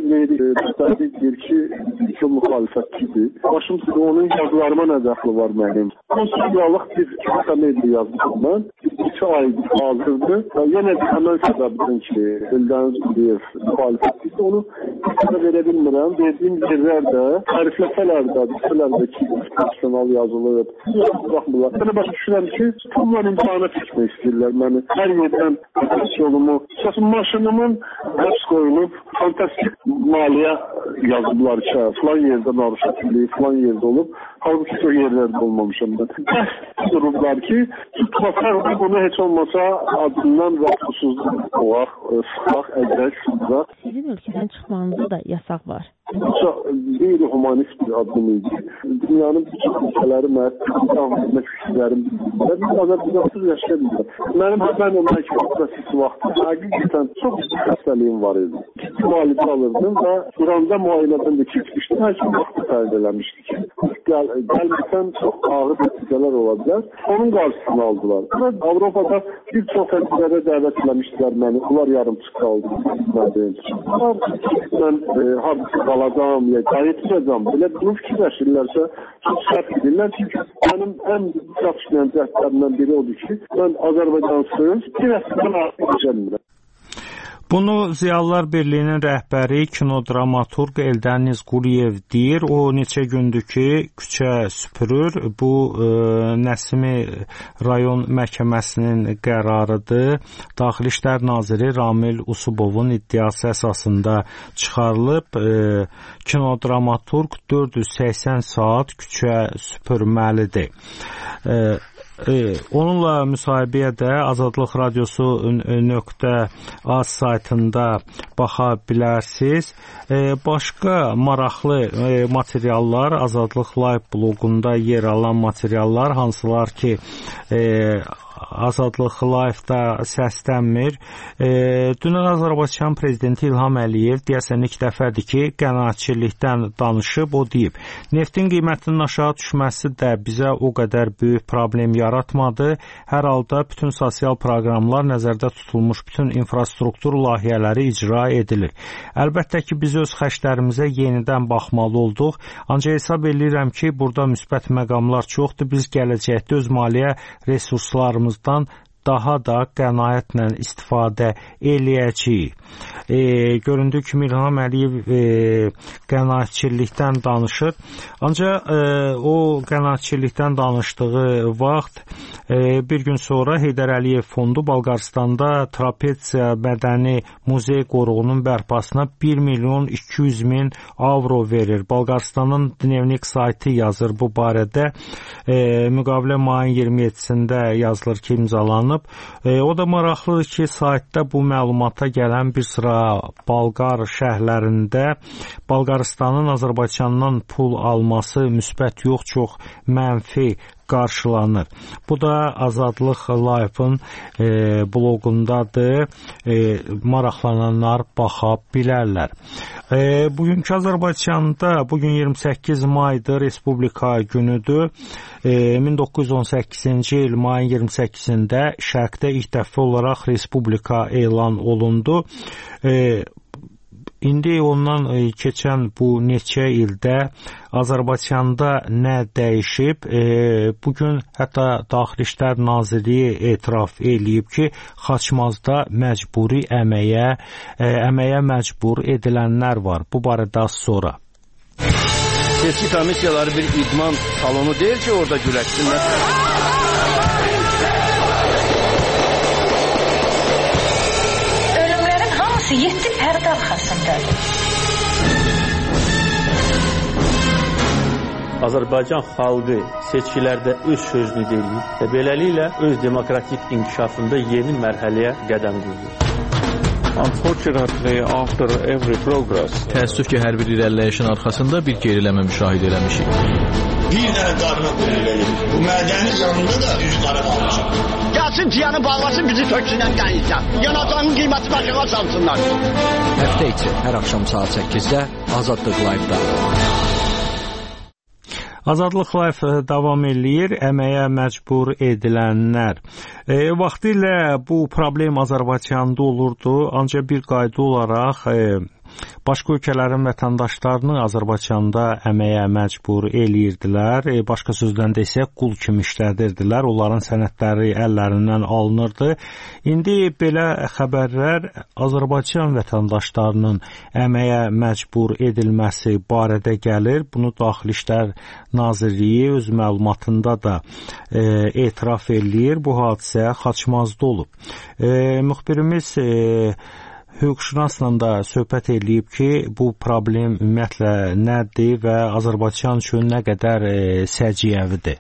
deyir ki, müxalifətçidir. Başımda onun yazılarıma nə dəxli var mənim. Konservalıq bir komediya yazdım mən. 2 ay hazırdı. Yenə də həmən səbəbdən ki, Eldəniz Quliyev müxalifətçidir. Onu bir verə bilmirəm. Verdiyim yerlərdə, tərifləsələr də, desələr ki, profesional yazılıb. Baxmırlar. Mən başa düşürəm ki, bunlar imtihana çəkmək istəyirlər məni. Hər yerdən yolumu, maşınımın həbs qoyulub, fantastik maliyyə yazıblar ki, filan yerdə narışatlığı, filan yerdə olub. Halbuki o yerlərdə olmamışam da. Bəs durublar ki, tutmasaq bunu heç olmasa adından və xüsusuzluq olaq, sıxaq, əgrək, sıxaq. Sizin ölkədən çıxmanızda da yasaq var. Qeyri-humanist bir addım idi. Dünyanın bütün ülkələri məhəttəlik fikirlərim bildirlər. Biz Azərbaycansız yaşaya bildirlər. Mənim həbən olmaq prosesi vaxtı həqiqətən çox xəstəliyim var idi. Müalicə alırdım və İranda müayinədən də keçmişdim. Həkim vaxtı təyin eləmişdi ki, gəlməsən çox ağır nəticələr ola bilər. Onun qarşısını aldılar. Avropada bir çox həbslərə dəvət eləmişdilər məni. Onlar yarımçıq qaldı. Mən hardasa qalacağım, ya qayıtacağım. Belə bunu fikirləşirlərsə çox səhv edirlər. Çünki mənim ən çatışmayan cəhdlərimdən biri odur ki, mən Azərbaycansız bir əsrdən artıq yaşamıram. Bunu Ziyalılar Birliyinin rəhbəri kinodramaturq Eldəniz Quliyev deyir. O neçə gündür ki, küçə süpürür. Bu Nəsimi rayon məhkəməsinin qərarıdır. Daxili İşlər naziri Ramil Usubovun iddiası əsasında çıxarılıb. Kinodramaturq 480 saat küçə süpürməlidir. Onunla müsahibəyə də Azadlıq Radiosu .az saytında baxa bilərsiniz. Başqa maraqlı materiallar Azadlıq Live bloqunda yer alan materiallar, hansılar ki Azadlıq Live-da səslənmir. Dünən Azərbaycan prezidenti İlham Əliyev deyəsən ilk dəfədir ki, qənaətçilikdən danışıb. O deyib, neftin qiymətinin aşağı düşməsi də bizə o qədər böyük problem yaratmadı. Hər halda bütün sosial proqramlar, nəzərdə tutulmuş bütün infrastruktur layihələri icra edilir. Əlbəttə ki, biz öz xərclərimizə yenidən baxmalı olduq. Ancaq hesab edirəm ki, burada müsbət məqamlar çoxdur. Biz gələcəkdə öz maliyyə resurslarımızdan daha da qənaətlə istifadə eləyəcəyik. Göründüyü kimi İlham Əliyev qənaətçilikdən danışır. Ancaq o qənaətçilikdən danışdığı vaxt Bir gün sonra Heydər Əliyev Fondu Bolqarıstanda Trapetsiya mədəni muzey qoruğunun bərpasına 1 milyon 200 min avro verir. Bolqarıstanın Dnevnik saytı yazır bu barədə. Müqavilə mayın 27-sində yazılır ki, imzalanıb. O da maraqlıdır ki, saytda bu məlumata gələn bir sıra Bolqar şəhərlərində Bolqarıstanın Azərbaycandan pul alması müsbət yox, çox mənfi qarşılanır. Bu da Azadlıq Live-ın bloqundadır. Maraqlananlar baxa bilərlər. Bugünkü Azərbaycanda, bugün 28 maydır, Respublika günüdür. 1918-ci il mayın 28-də Şərqdə ilk dəfə olaraq Respublika elan olundu. İndi ondan keçən bu neçə ildə Azərbaycanda nə dəyişib? Bugün hətta Daxili İşlər Nazirliyi etiraf eləyib ki, Xaçmazda məcburi əməyə məcbur edilənlər var. Bu barədə az sonra. Seçki komissiyaları bir idman salonu deyil ki, orada güləşsinlər. Ölümlərin hamısı 7 pərdə arxasındadır. Azərbaycan xalqı seçkilərdə öz sözünü deyir və beləliklə öz demokratik inkişafında yeni mərhələyə qədəm qoyur. Unfortunately, after every progress, təəssüf ki, hər bir irəliləyişin arxasında bir geriləmə müşahidə eləmişik. Bir dənə qarına qoyulur. Bu mədəni yanında da üz qara qalmışıq. Gəlsin tiyanı bağlasın, bizi töksünən qəyirsən. Yanacağının qiyməti başına salsınlar. Həftə içi hər axşam saat 8-də Azadlıq Live-da. Azadlıq Live davam eləyir, əməyə məcbur edilənlər. Vaxtilə bu problem Azərbaycanda olurdu, ancaq bir qayda olaraq başqa ölkələrin vətəndaşlarını Azərbaycanda əməyə məcbur eləyirdilər. Başqa sözlə desək, qul kimi işlədirdilər. Onların sənədləri əllərindən alınırdı. İndi belə xəbərlər Azərbaycan vətəndaşlarının əməyə məcbur edilməsi barədə gəlir. Bunu Daxili İşlər Nazirliyi öz məlumatında da etiraf eləyir. Bu hadisə Xaçmazda olub. Müxbirimiz hüquqşünasla da söhbət eləyib ki, bu problem ümumiyyətlə nədir və Azərbaycan üçün nə qədər səciyyəvidir?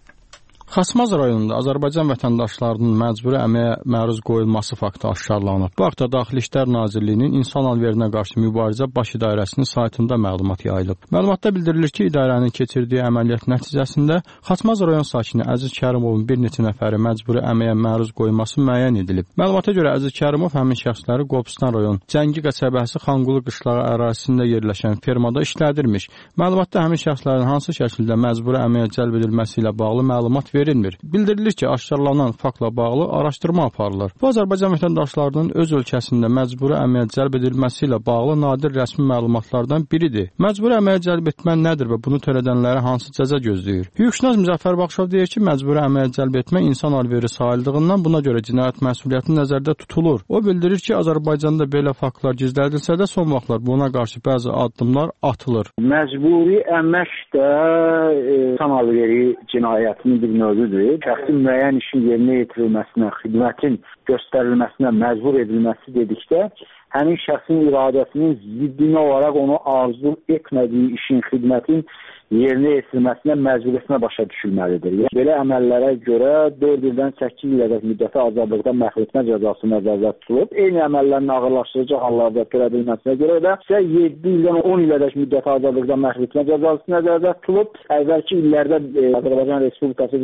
Xaçmaz rayonunda Azərbaycan vətəndaşlarının məcburi əməyə məruz qoyulması faktı aşkarlanıb. Bu haqda Daxili İşlər Nazirliyinin İnsan Alverinə qarşı mübarizə baş idarəsinin saytında məlumat yayılıb. Məlumatda bildirilir ki, idarənin keçirdiyi əməliyyat nəticəsində Xaçmaz rayon sakini Əziz Kərimovun bir neçə nəfəri məcburi əməyə məruz qoyulması müəyyən edilib. Məlumata görə Əziz Kərimov həmin şəxsləri Qobustan rayon Cəngi qəsəbəsi Xanqulu qışlağı ərazisində yerləşən fermada işlədirmiş. Məlumatda həmin şəxslərin hansı şəkildə məcburi əməyə cəlb edilməsi ilə bağlı məlumat verilmir. Bildirilir ki, aşkarlanan faktla bağlı araşdırma aparılır. Bu, Azərbaycan vətəndaşlarının öz ölkəsində məcburi əməyə cəlb edilməsi ilə bağlı nadir rəsmi məlumatlardan biridir. Məcburi əməyə cəlb etmə nədir və bunu törədənlərə hansı cəza gözləyir? Hüquqşünas Müzəffər Baxşov deyir ki, məcburi əməyə cəlb etmə insan alveri sayıldığından buna görə cinayət məsuliyyəti nəzərdə tutulur. O bildirir ki, Azərbaycanda belə faktlar gizlədilsə də son vaxtlar buna qarşı bəzi addımlar atılır. Məcburi əmək də insan alveri cinayətinin bir növüdür. Şəxsin müəyyən işin yerinə yetirilməsinə, xidmətin göstərilməsinə məcbur edilməsi dedikdə, həmin şəxsin iradəsinin ziddinə olaraq onu arzu etmədiyi işin, xidmətin yerinə yetirilməsinə məcbur etmə başa düşülməlidir. Belə əməllərə görə 4 ildən 8 ilədək müddətə azadlıqdan məhrum etmə cəzası nəzərdə tutulub. Eyni əməllərin ağırlaşdırıcı hallarda törədilməsinə görə də 7 ildən 10 ilədək müddətə azadlıqdan məhrum etmə cəzası nəzərdə tutulub. Əvvəlki illərdə Azərbaycan Respublikası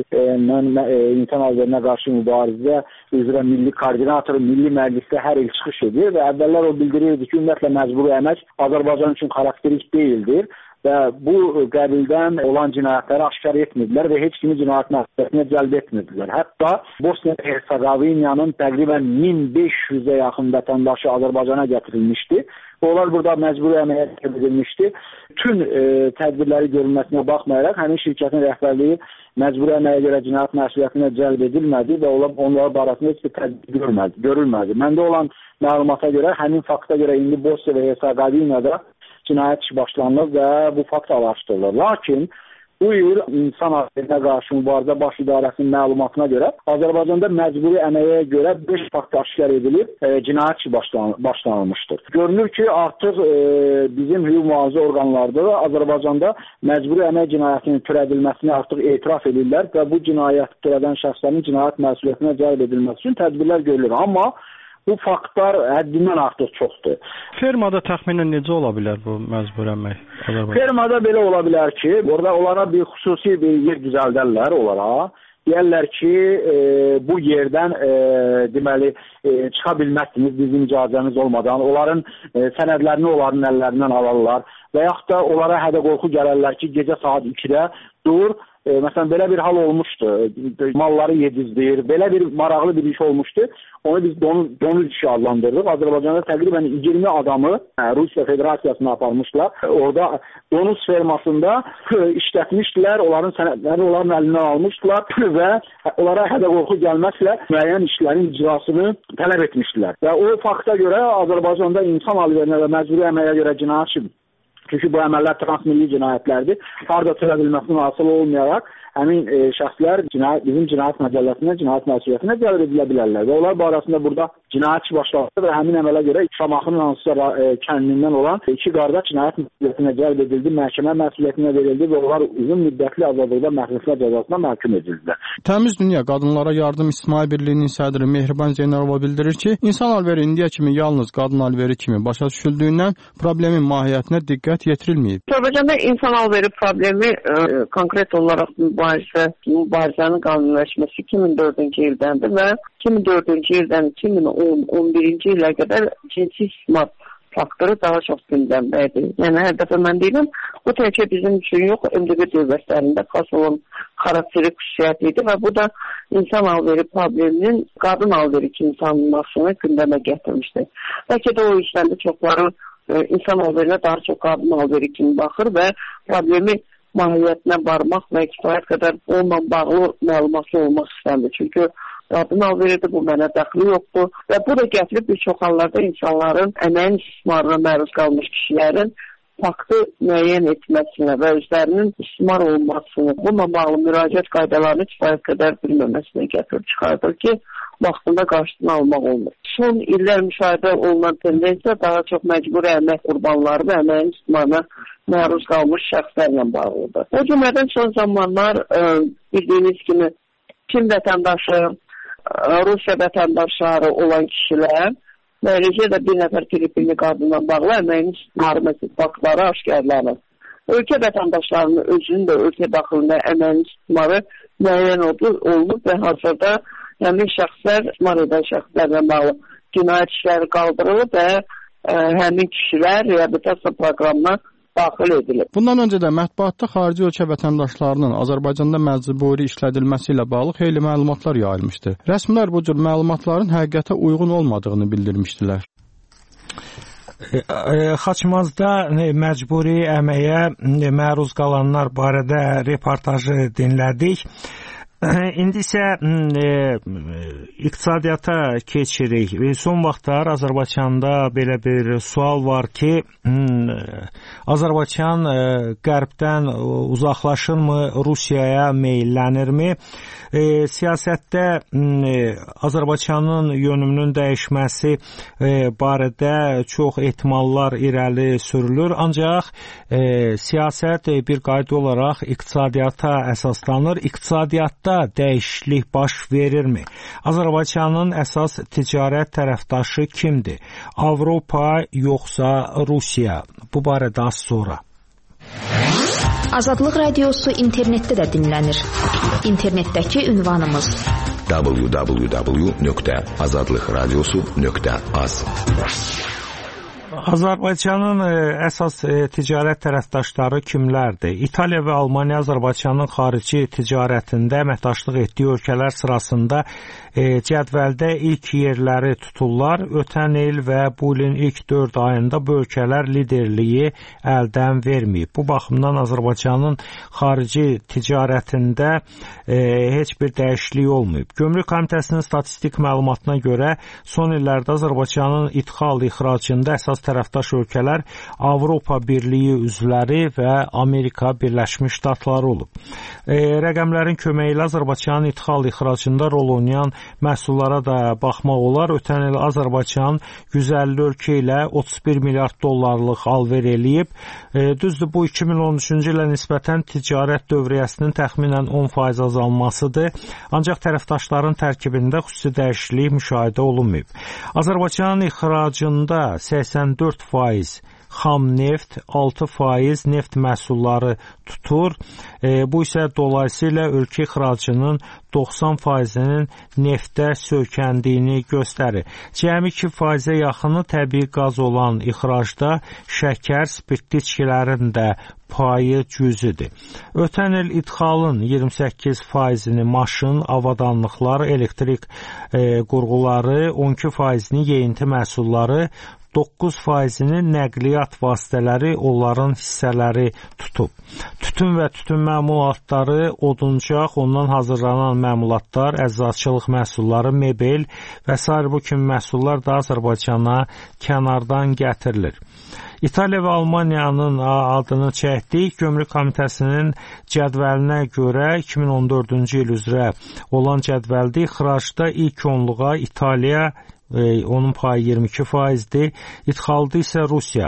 insan alverinə qarşı mübarizə üzrə milli koordinatoru, milli məclisdə hər il çıxış edir və əvvəllər o bildirirdi ki, ümumiyyətlə məcburi əmək Azərbaycan üçün xarakterik deyildir. Və bu qəbildən olan cinayətləri aşkar etmirdilər və heç kimi cinayət məsuliyyətinə cəlb etmirdilər. Hətta Bosniya-Hersegovinyanın təqribən 1500-ə yaxın vətəndaşı Azərbaycana gətirilmişdi. Onlar burada məcburi əməyə edilmişdi. Bütün tədbirləri görülməsinə baxmayaraq, həmin şirkətin rəhbərliyi məcburi əməyə görə cinayət məsuliyyətinə cəlb edilmədi və onlar barəsində heç bir tədbir görülmədi. Məndə olan məlumata görə, həmin fakta görə indi Bosniya və Hersegovinada cinayət işi başlanılır və bu fakt araşdırılır. Lakin Bu il insan haklarına qarşı mübarizə baş idarəsinin məlumatına görə Azərbaycanda məcburi əməyə görə 5 fakt aşkar edilib, cinayət işi başlanılmışdır. Görünür ki, artıq bizim hüquq mühafizə orqanları da Azərbaycanda məcburi əmək cinayətinin törədilməsini artıq etiraf edirlər və bu cinayəti törədən şəxslərin cinayət məsuliyyətinə cəlb edilməsi üçün tədbirlər görülür. Amma bu faktlar həddindən artıq çoxdur. Fermada təxminən necə ola bilər bu məcburi əmək? Fermada belə ola bilər ki, orada onlara bir xüsusi bir yer düzəldərlər onlara. Deyərlər ki, bu yerdən deməli çıxa bilməzsiniz bizim icazəmiz olmadan. Onların sənədlərini onların əllərindən alarlar və yaxud da onlara hədə qorxu gələrlər ki, gecə saat 2-də dur. Məsələn, belə bir hal olmuşdu. Malları yedizdir. Belə bir maraqlı bir iş olmuşdu. Onu biz donuz işi adlandırdıq. Azərbaycanda təqribən 20 adamı Rusiya Federasiyasına aparmışlar. Orada donuz fermasında işlətmişdilər. Onların sənədləri onların əlindən almışdılar və onlara hədə qorxu gəlməklə müəyyən işlərin icrasını tələb etmişdilər. Və o fakta görə Azərbaycanda insan alverinə və məcburi əməyə görə cinayət işi. Çünki bu əməllər transmilli cinayətlərdir. Harda törədilməsindən asılı olmayaraq həmin şəxslər bizim cinayət məcəlləsinə, cinayət məsuliyyətinə cəlb edilə bilərlər. Və onlar barəsində burada cinayət işi başlandı və həmin əmələ görə Şamaxının hansısa kəndindən olan 2 qardaş cinayət məsuliyyətinə cəlb edildi, məhkəmə məsuliyyətinə verildi və onlar uzun müddətli azadlıqda məhkumluq cəzasına məhkum edildilər. Təmiz Dünya Qadınlara Yardım İctimai Birliyinin sədri Mehriban Zeynalova bildirir ki, insan alveri indiyə kimi yalnız qadın alveri kimi başa düşüldüyündən problemin mahiyyətinə diqqət yetirilməyib. Azərbaycanda insan alveri problemi konkret olaraq mübarizənin qanunləşməsi 2004-cü ildəndir və 2004-cü ildən 2011-ci ilə qədər cinsi istismar faktoru daha çox gündəmdədir. Yəni, hər dəfə mən deyirəm, bu təkcə bizim üçün yox, MDB dövlətlərində xas olan xarakteri xüsusiyyət idi və bu da insan alveri probleminin qadın alveri kimi tanınmasını gündəmə gətirmişdir. Bəlkə də o işləndə çoxları insan alverinə daha çox qadın alveri kimi baxır və problemi mahiyyətinə varmaq və kifayət qədər onunla bağlı məlumatlı olmaq istəmir. Çünki qadın alveridir, bu mənə dəxli yoxdur və bu da gətirib bir çox hallarda insanların əməyin istismarına məruz qalmış kişilərin faktı müəyyən etməsinə və özlərinin istismar olmasını, bununla bağlı müraciət qaydalarını kifayət qədər bilməməsinə gətirib çıxardır ki, vaxtında qarşısını almaq olmur. Son illər müşahidə olunan tendensiya daha çox məcburi əmək qurbanları və əməyin istismarına məruz qalmış şəxslərlə bağlıdır. O cümlədən son zamanlar bildiyiniz kimi Çin vətəndaşı, Rusiya vətəndaşları olan kişilər və eləcə də bir nəfər Filipinli qadınla bağlı əməyin istismarı faktları aşkarlanır. Ölkə vətəndaşlarının özünün də ölkə daxilində əməyin istismarı müəyyən olunub və hazırda həmin şəxslər, istismar edən şəxslərlə bağlı cinayət işləri qaldırılıb və həmin kişilər reabilitasiya proqramına daxil edilib. Bundan öncə də mətbuatda xarici ölkə vətəndaşlarının Azərbaycanda məcburi işlədilməsi ilə bağlı xeyli məlumatlar yayılmışdı. Rəsmilər bu cür məlumatların həqiqətə uyğun olmadığını bildirmişdilər. Xaçmazda məcburi əməyə məruz qalanlar barədə reportajı dinlədik. İndi isə iqtisadiyyata keçirik. Son vaxtlar Azərbaycanda belə bir sual var ki, Azərbaycan qərbdən uzaqlaşırmı, Rusiyaya meyllənirmi? Siyasətdə Azərbaycanın yönümünün dəyişməsi barədə çox ehtimallar irəli sürülür, ancaq siyasət bir qayda olaraq iqtisadiyyata əsaslanır. İqtisadiyyatda dəyişiklik baş verirmi? Azərbaycanın əsas ticarət tərəfdaşı kimdir? Avropa yoxsa Rusiya? Bu barədə az sonra. Azadlıq radiosu internetdə də dinlənir. İnternetdəki ünvanımız www.azadlıqradiosu.az. Azərbaycanın əsas ticarət tərəfdaşları kimlərdir? İtaliya və Almaniya Azərbaycanın xarici ticarətində əməkdaşlıq etdiyi ölkələr sırasında cədvəldə ilk yerləri tuturlar. Ötən il və bu ilin ilk 4 ayında bu ölkələr liderliyi əldən verməyib. Bu baxımdan Azərbaycanın xarici ticarətində heç bir dəyişiklik olmayıb. Gömrük Komitəsinin statistik məlumatına görə son illərdə Azərbaycanın ixracında əsas tərəfdaş ölkələr Avropa Birliyi üzvləri və Amerika Birləşmiş Ştatları olub. Rəqəmlərin köməyi ilə Azərbaycanın ixal ixracında rol oynayan məhsullara da baxmaq olar. Ötən il Azərbaycan 150 ölkə ilə 31 milyard dollarlıq alver eləyib. Düzdür, bu 2013-cü ilə nisbətən ticarət dövriyyəsinin təxminən 10% azalmasıdır. Ancaq tərəfdaşların tərkibində xüsusi dəyişiklik müşahidə olunmayıb. Azərbaycanın ixracında 84% xam neft, 6% neft məhsulları tutur. Bu isə dolayısıyla ölkə ixracının 90%-nin neftə söykəndiyini göstərir. Cəmi 2%-ə yaxını təbii qaz olan ixracda şəkər, spirtli içkilərin də payı cüzidir. Ötən il idxalın 28%-ni maşın, avadanlıqlar, elektrik qurğuları, 12%-ni yeyinti məhsulları, 9%-ni nəqliyyat vasitələri, onların hissələri tutub. Tütün və tütün məmulatları, oduncaq, ondan hazırlanan məmulatlar, əczaçılıq məhsulları, mebel və s. bu kimi məhsullar da Azərbaycana kənardan gətirilir. İtaliya və Almaniyanın adını çəkdik. Gömrük Komitəsinin cədvəlinə görə 2014-cü il üzrə olan cədvəldə ixracda ilk onluğa İtaliya, onun payı 22%'dir. İdxalda isə Rusiya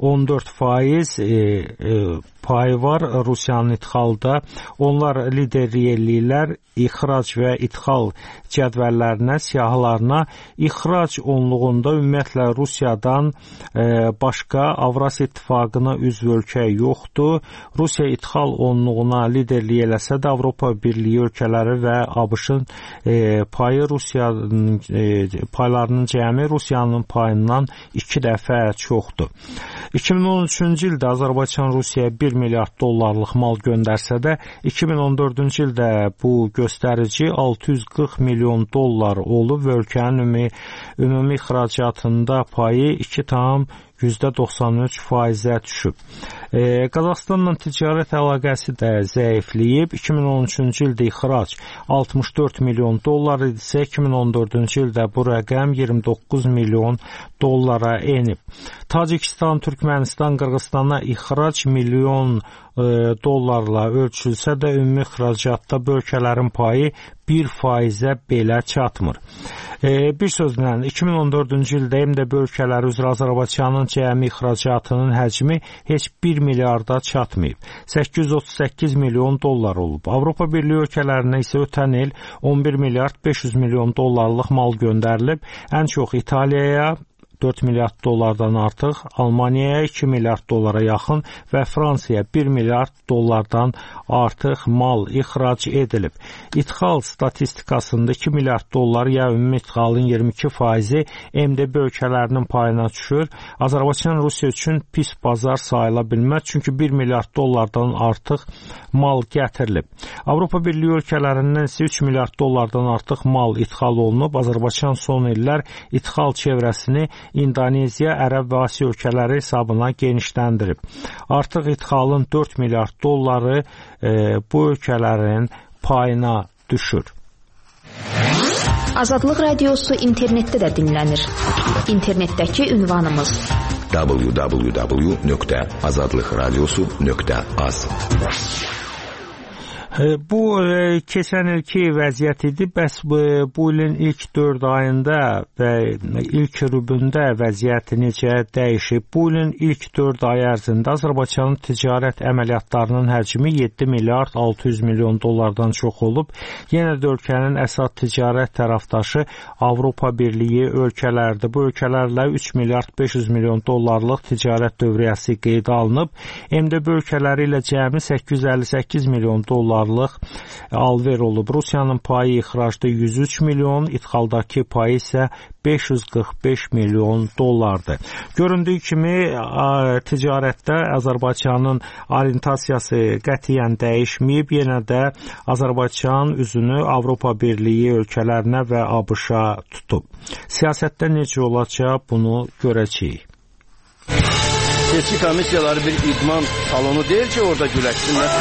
14% payı var Rusiyanın idxalda. Onlar liderlik eləyirlər. İxrac və idxal cədvəllərinə, siyahılarına ixrac onluğunda ümumiyyətlə Rusiyadan başqa Avrasiya İttifaqına üzv ölkə yoxdur. Rusiya idxal onluğuna liderlik eləsə də Avropa Birliyi ölkələri və ABŞ-ın payı Rusiyanın paylarının cəmi Rusiyanın payından 2 dəfə çoxdur. 2013-cü ildə Azərbaycan Rusiyaya 1 milyard dollarlıq mal göndərsə də 2014-cü ildə bu göstərici 640 milyon dollar olub və ölkənin ümumi ixracatında payı 2,93%-ə düşüb. Qazaxıstanla ticarət əlaqəsi də zəifləyib. 2013-cü ildə ixrac 64 milyon dollar idisə, 2014-cü ildə bu rəqəm 29 milyon dollara enib. Tacikistan, Türkmənistan, Qırğızstana ixrac milyon dollarla ölçülsə də ümumi ixracatda bu ölkələrin payı 1%-ə belə çatmır. Bir sözlə 2014-cü ildə MDB ölkələri üzrə Azərbaycanın cəmi ixracatının həcmi heç 1 milyarda çatmayıb. 838 milyon dollar olub. Avropa Birliyi ölkələrinə isə ötən il 11 milyard 500 milyon dollarlıq mal göndərilib. Ən çox İtaliyaya 4 milyard dollardan artıq, Almaniyaya 2 milyard dollara yaxın və Fransaya 1 milyard dollardan artıq mal ixrac edilib. İdxal statistikasında 2 milyard dollar ya ümumi idxalın 22%-i MDB ölkələrinin payına düşür. Azərbaycan Rusiya üçün pis bazar sayıla bilməz, çünki 1 milyard dollardan artıq mal gətirilib. Avropa Birliyi ölkələrindən isə 3 milyard dollardan artıq mal idxal olunub. Azərbaycan son illər idxal çevrəsini İndoneziya, Ərəb və Asiya ölkələri hesabına genişləndirib. Artıq idxalın 4 milyard dolları bu ölkələrin payına düşür. Azadlıq Radiosu internetdə də dinlənir. İnternetdəki ünvanımız www.azadlıqradiosu.az. Bu keçən ilki vəziyyət idi. Bəs bu ilin ilk 4 ayında və ilk rübündə vəziyyəti necə dəyişib? Bu ilin ilk 4 ay ərzində Azərbaycanın ticarət əməliyyatlarının həcmi 7 milyard 600 milyon dollardan çox olub. Yenə də ölkənin əsas ticarət tərəfdaşı Avropa Birliyi ölkələrdir. Bu ölkələrlə 3 milyard 500 milyon dollarlıq ticarət dövriyyəsi qeydə alınıb. MDB ölkələri ilə cəmi 858 milyon dollar alver olub. Rusiyanın payı ixracda 103 milyon, idxaldakı payı isə 545 milyon dollardır. Göründüyü kimi ticarətdə Azərbaycanın orientasiyası qətiyyən dəyişməyib. Yenə də Azərbaycan üzünü Avropa Birliyi ölkələrinə və ABŞ-a tutub. Siyasətdə necə olacaq, bunu görəcəyik. Seçki komissiyaları bir idman salonu deyil ki, orada güləşsinlər.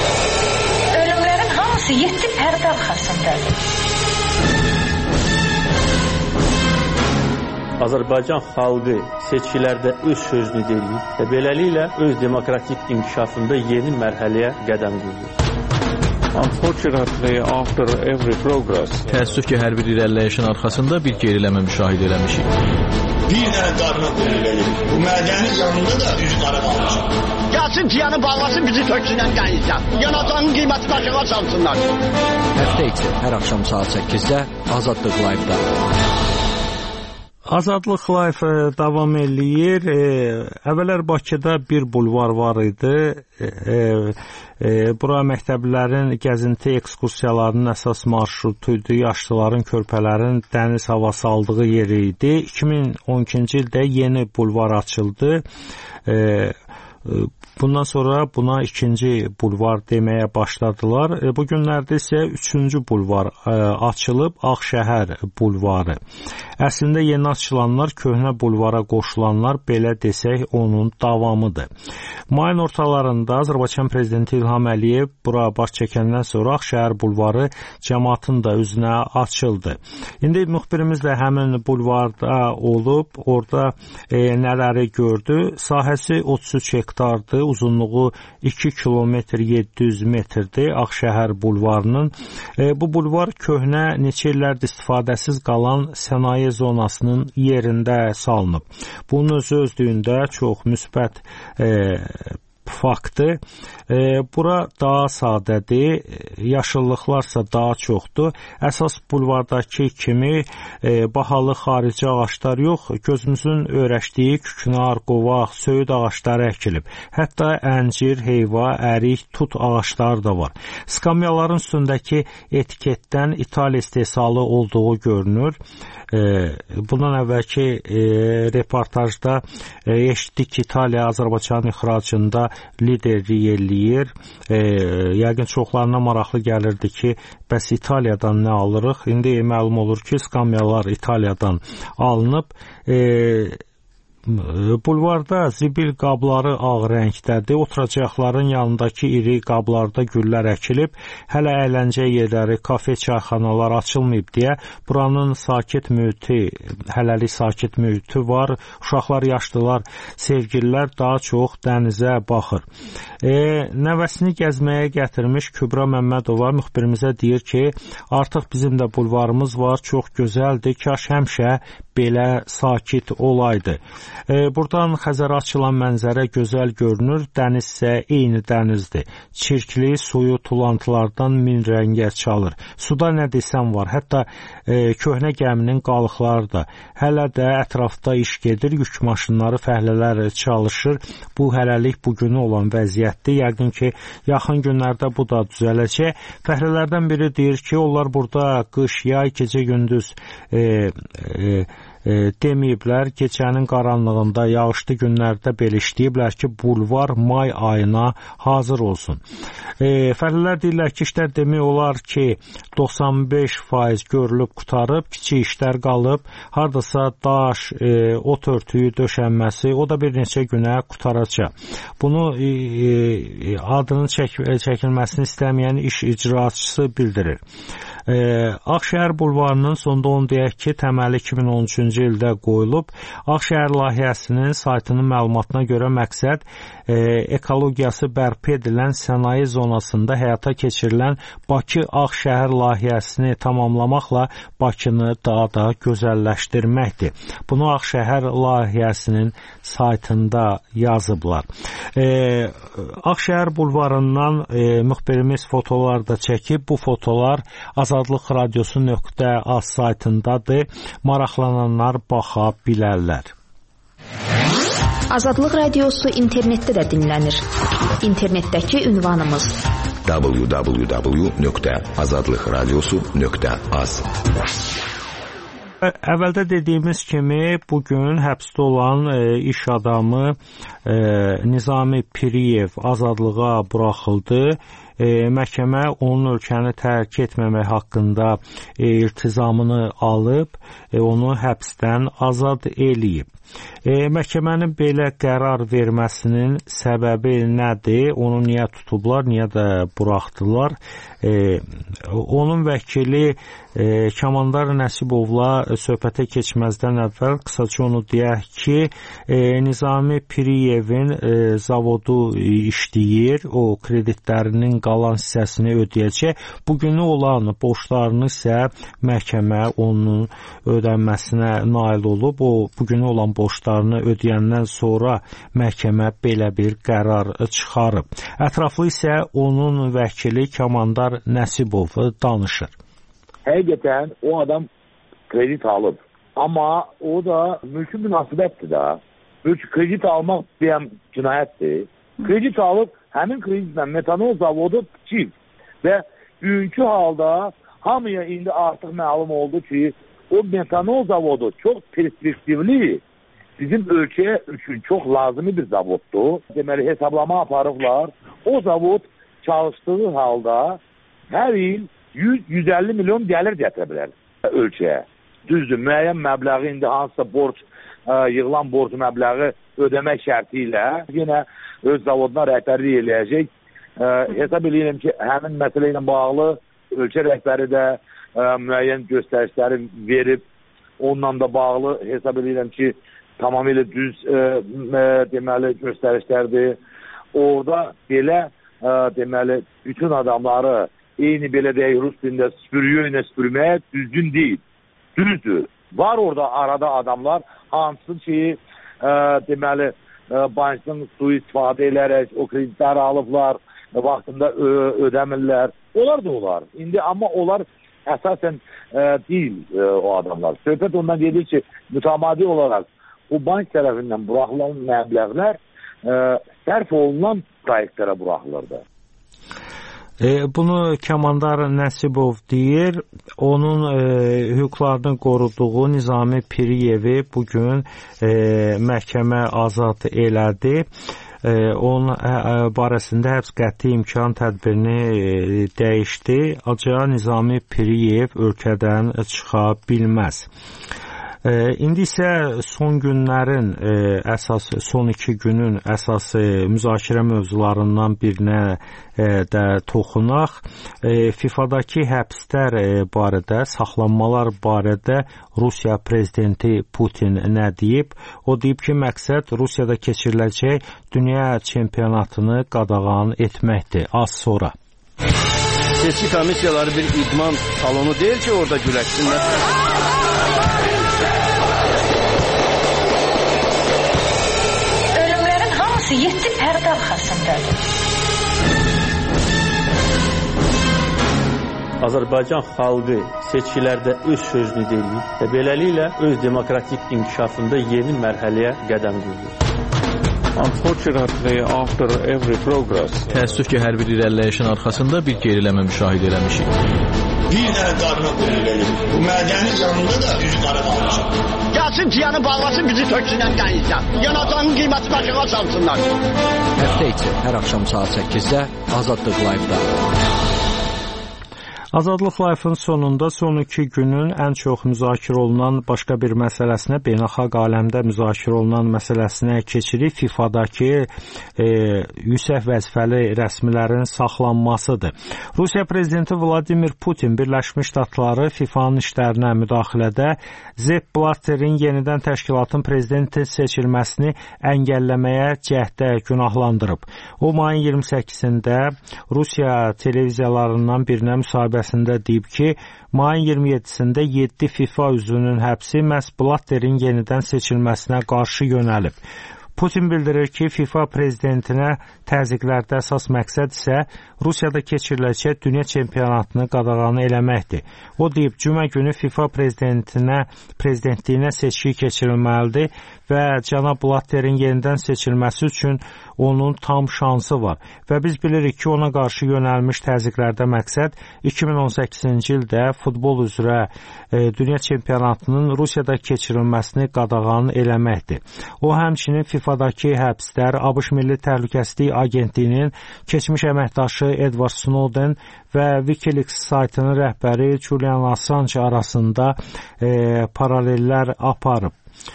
Ölümlərin hamısı 7 pərdə arxasındadır. Azərbaycan xalqı seçkilərdə öz sözünü deyir və beləliklə öz demokratik inkişafında yeni mərhələyə qədəm qoyur. Unfortunately, after every progress, təəssüf ki, hər bir irəliləyişin arxasında bir geriləmə müşahidə eləmişik. Bir dənə qarına qoyulur. Bu mədəni yanında da üç qarı qalmışıq. Gəlsin ciyanı bağlasın, bizi töksünən qaynayacaq. Yanacağının qiymətini aşağı salsınlar. Həftə içi hər axşam saat 8-də Azadlıq Live-da. Azadlıq Live davam eləyir. Əvvəllər Bakıda bir bulvar var idi. Bura məktəblilərin gəzinti ekskursiyalarının əsas marşrutu idi. Yaşlıların, körpələrin dəniz havası aldığı yeri idi. 2012-ci ildə yeni bulvar açıldı. Bundan sonra buna ikinci bulvar deməyə başladılar. Bu günlərdə isə üçüncü bulvar açılıb, Ağşəhər bulvarı. Əslində yeni açılanlar köhnə bulvara qoşulanlar, belə desək, onun davamıdır. Mayın ortalarında Azərbaycan prezidenti İlham Əliyev bura baş çəkəndən sonra Ağşəhər bulvarı cəmaatın da üzünə açıldı. İndi müxbirimiz də həmin bulvarda olub, orada nələri gördü? Sahəsi 33 hektardır, uzunluğu 2 kilometr 700 metrdir Ağşəhər bulvarının. Bu bulvar köhnə neçə illərdir istifadəsiz qalan sənaye zonasının yerində salınıb. Bunun özlüyündə çox müsbət faktdır. Bura daha sadədir, yaşıllıqlarsa daha çoxdur. Əsas bulvardakı kimi bahalı xarici ağaçlar yox, gözümüzün öyrəşdiyi küknar, qovaq, söyüd ağaçları əkilib. Hətta əncir, heyva, ərik, tut ağaçları da var. Skamyaların üstündəki etiketdən ithal istehsalı olduğu görünür. Bundan əvvəlki reportajda eşitdik ki, İtaliya Azərbaycan ixracında liderlik eləyir. Yəqin çoxlarına maraqlı gəlirdi ki, bəs İtaliyadan nə alırıq? İndi məlum olur ki, skamyalar İtaliyadan alınıb. Bulvarda zibil qabları ağ rəngdədir. Oturacaqların yanındakı iri qablarda güllər əkilib. Hələ əyləncə yerləri, kafe, çayxanalar açılmayıb deyə buranın sakit mühiti, hələlik sakit mühiti var. Uşaqlar, yaşlılar, sevgililər daha çox dənizə baxır. Nəvəsini gəzməyə gətirmiş Kübra Məmmədova müxbirimizə deyir ki, artıq bizim də bulvarımız var, çox gözəldir, kaş həmişə belə sakit olaydı. Buradan Xəzərə açılan mənzərə gözəl görünür, dəniz isə eyni dənizdir. Çirkli suyu tulantılardan min rəngə çalır. Suda nə desən var, hətta köhnə gəminin qalıqları da. Hələ də ətrafda iş gedir, yük maşınları, fəhlələr çalışır. Bu hələlik bugünü olan vəziyyətdir. Yəqin ki, yaxın günlərdə bu da düzələcək. Fəhlələrdən biri deyir ki, onlar burada qış, yay, gecə-gündüz deməyiblər, gecənin qaranlığında, yağışlı günlərdə belə işləyiblər ki, bulvar may ayına hazır olsun. Fəhlələr deyirlər ki, işlər demək olar ki, 95% görülüb qutarıb, kiçik işlər qalıb, hardasa daş, ot örtüyü döşənməsi, o da bir neçə günə qutaracaq. Bunu adının çəkilməsini istəməyən iş icraçısı bildirir. Ağşəhər bulvarının sonda onu deyək ki, təməli 2013-cü ildə qoyulub. Ağşəhər layihəsinin saytının məlumatına görə məqsəd ekologiyası bərpa edilən sənaye zonasında həyata keçirilən Bakı-Ağşəhər layihəsini tamamlamaqla Bakını daha da gözəlləşdirməkdir. Bunu Ağşəhər layihəsinin saytında yazıblar. Ağşəhər bulvarından müxbirimiz fotolar da çəkib. Bu fotolar Azadlıq Radiosu.az saytındadır. Maraqlananlar baxa bilərlər. Azadlıq Radiosu internetdə də dinlənir. İnternetdəki ünvanımız www.azadlıqradiosu.az. Əvvəldə dediyimiz kimi bugün həbsdə olan iş adamı Nizami Piriyev azadlığa buraxıldı. Məhkəmə onun ölkəni tərk etməmək haqqında iltizamını alıb, onu həbsdən azad eləyib. Məhkəmənin belə qərar verməsinin səbəbi nədir? Onu niyə tutublar, niyə də buraxdılar? Onun vəkili Kamandar Nəsibovla söhbətə keçməzdən əvvəl qısaca onu deyək ki, Nizami Piriyevin zavodu işləyir, o kreditlərinin qalan hissəsini ödəyəcək. Bugünü olan borclarını isə məhkəmə onun ödənməsinə nail olub. O bugünü olan borclarını ödəyəndən sonra məhkəmə belə bir qərar çıxarıb. Ətraflı isə onun vəkili Kamandar Nəsibov danışır. Həqiqətən o adam kredit alıb. Amma o da mülkü münasibətdir da. Mülkü kredit almaq deyəm cinayətdir. Kredit alıb həmin kreditlə metanol zavodu tikib. Və bugünkü halda hamıya indi artıq məlum oldu ki, o metanol zavodu çox perspektivli bizim ölkəyə üçün çox lazımi bir zavoddur. Deməli, hesablama aparıblar. O zavod çalışdığı halda hər il 100-150 milyon gəlir gətirə bilər ölkəyə. Düzdür, müəyyən məbləği indi hansısa borc, yığılan borc məbləği ödəmək şərti ilə yenə öz zavoduna rəhbərlik eləyəcək. Hesab edirəm ki, həmin məsələ ilə bağlı ölkə rəhbəri də müəyyən göstərişləri verib, onunla da bağlı hesab edirəm ki, tamamilə düz deməli göstərişlərdir. Orada belə deməli bütün adamları eyni belə deyək Rus dilində süpürüylə süpürməyə düzgün deyil. Düzdür. Var orada arada adamlar hansı ki deməli bankdan sui-istifadə edərək o kreditləri alıblar, vaxtında ödəmirlər. Onlar da olar. İndi amma onlar əsasən deyil o adamlar. Söhbət ondan gedir ki, mütəmadi olaraq bu bank tərəfindən buraxılan məbləğlər sərf olunan proyektlərə buraxılırdı. Bunu Kamandar Nəsibov deyir. Onun hüquqlarını qoruduğu Nizami Piriyevi bugün məhkəmə azad elədi. Onun barəsində həbs qəti imkan tədbirini dəyişdi. Ancaq Nizami Piriyev ölkədən çıxa bilməz. İndi isə son günlərin əsas, son 2 günün əsas müzakirə mövzularından birinə də toxunaq. FIFA-dakı həbslər barədə, saxlanmalar barədə Rusiya prezidenti Putin nə deyib? O deyib ki, məqsəd Rusiyada keçiriləcək dünya çempionatını qadağan etməkdir. Az sonra. Seçki komissiyaları bir idman salonu deyil ki, orada güləşsinlər. Yeddi pərdə arxasındadır. Azərbaycan xalqı seçkilərdə öz sözünü deyir və beləliklə öz demokratik inkişafında yeni mərhələyə qədəm qoyur. Unfortunately, after every progress, təəssüf ki, hər bir irəliləyişin arxasında bir geriləmə müşahidə eləmişik. Bir dənə qarına qoyulur. Bu mədəni canında da üz qara qalmışıq. Gəlsin ciyanı bağlasın, bizi töksünən dənizdən. Yanacağının qiyməti başına salsınlar. Həftə içi hər axşam saat 8-də Azadlıq Live-da. Azadlıq Live-ın sonunda son 2 günün ən çox müzakirə olunan başqa bir məsələsinə, beynəlxalq aləmdə müzakirə olunan məsələsinə keçirik. FIFA-dakı yüksək vəzifəli rəsmilərin saxlanmasıdır. Rusiya prezidenti Vladimir Putin Birləşmiş Ştatları FIFA-nın işlərinə müdaxilədə Sepp Blatterin yenidən təşkilatın prezidenti seçilməsini əngəlləməyə cəhdə günahlandırıb. O, mayın 28-də Rusiya televiziyalarından birinə müsahibəsində deyib ki, mayın 27-sində 7 FIFA üzvünün həbsi məhz Blatterin yenidən seçilməsinə qarşı yönəlib. Putin bildirir ki, FIFA prezidentinə təzyiqlərdə əsas məqsəd isə Rusiyada keçiriləcək dünya çempionatını qadağan eləməkdir. O deyib, cümə günü FIFA prezidentliyinə seçki keçirilməlidir və cənab Blatterin yenidən seçilməsi üçün onun tam şansı var. Və biz bilirik ki, ona qarşı yönəlmiş təzyiqlərdə məqsəd 2018-ci ildə futbol üzrə dünya çempionatının Rusiyada keçirilməsini qadağan eləməkdir. O, həmçinin FIFA-dakı həbslər, ABŞ Milli Təhlükəsizlik Agentliyinin keçmiş əməkdaşı Edward Snowden və Wikileaks saytının rəhbəri Julian Assange arasında paralellər aparıb.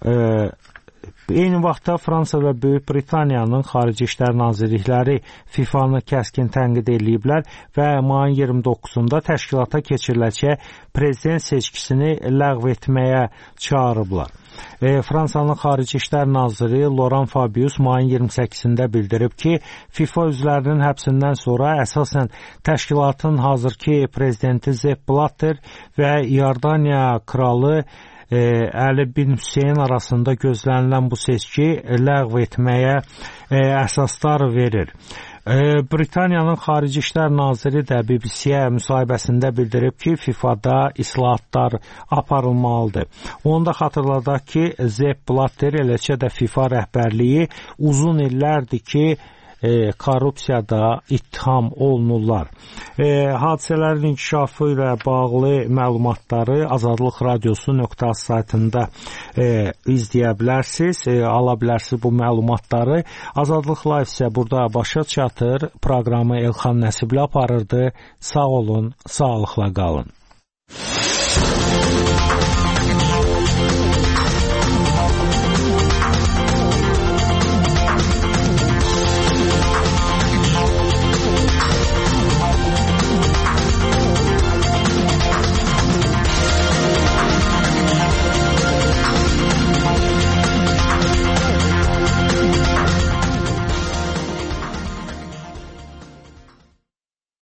Eyni vaxtda Fransa və Böyük Britaniyanın Xarici İşlər Nazirlikləri FIFA-nı kəskin tənqid ediblər və mayın 29-da təşkilata keçiriləcək prezident seçkisini ləğv etməyə çağırıblar. Fransanın Xarici İşlər Naziri Laurent Fabius mayın 28-də bildirib ki, FIFA üzvlərinin həbsindən sonra əsasən təşkilatın hazırki prezidenti Sepp Blatter və İordaniya kralı Əli bin Hüseyn arasında gözlənilən bu seçki ləğv etməyə əsaslar verir. Britaniyanın Xarici İşlər Naziri də BBC-yə müsahibəsində bildirib ki, FIFA-da islahatlar aparılmalıdır. Onu da xatırladaq ki, Sepp Blatter, eləcə də FIFA rəhbərliyi uzun illərdir ki, korrupsiyada ittiham olunurlar. Hadisələrin inkişafı ilə bağlı məlumatları Azadlıq Radiosu.az saytında izləyə bilərsiniz, ala bilərsiniz bu məlumatları. Azadlıq Live isə burada başa çatır. Proqramı Elxan Nəsibli aparırdı. Sağ olun, sağlıqla qalın.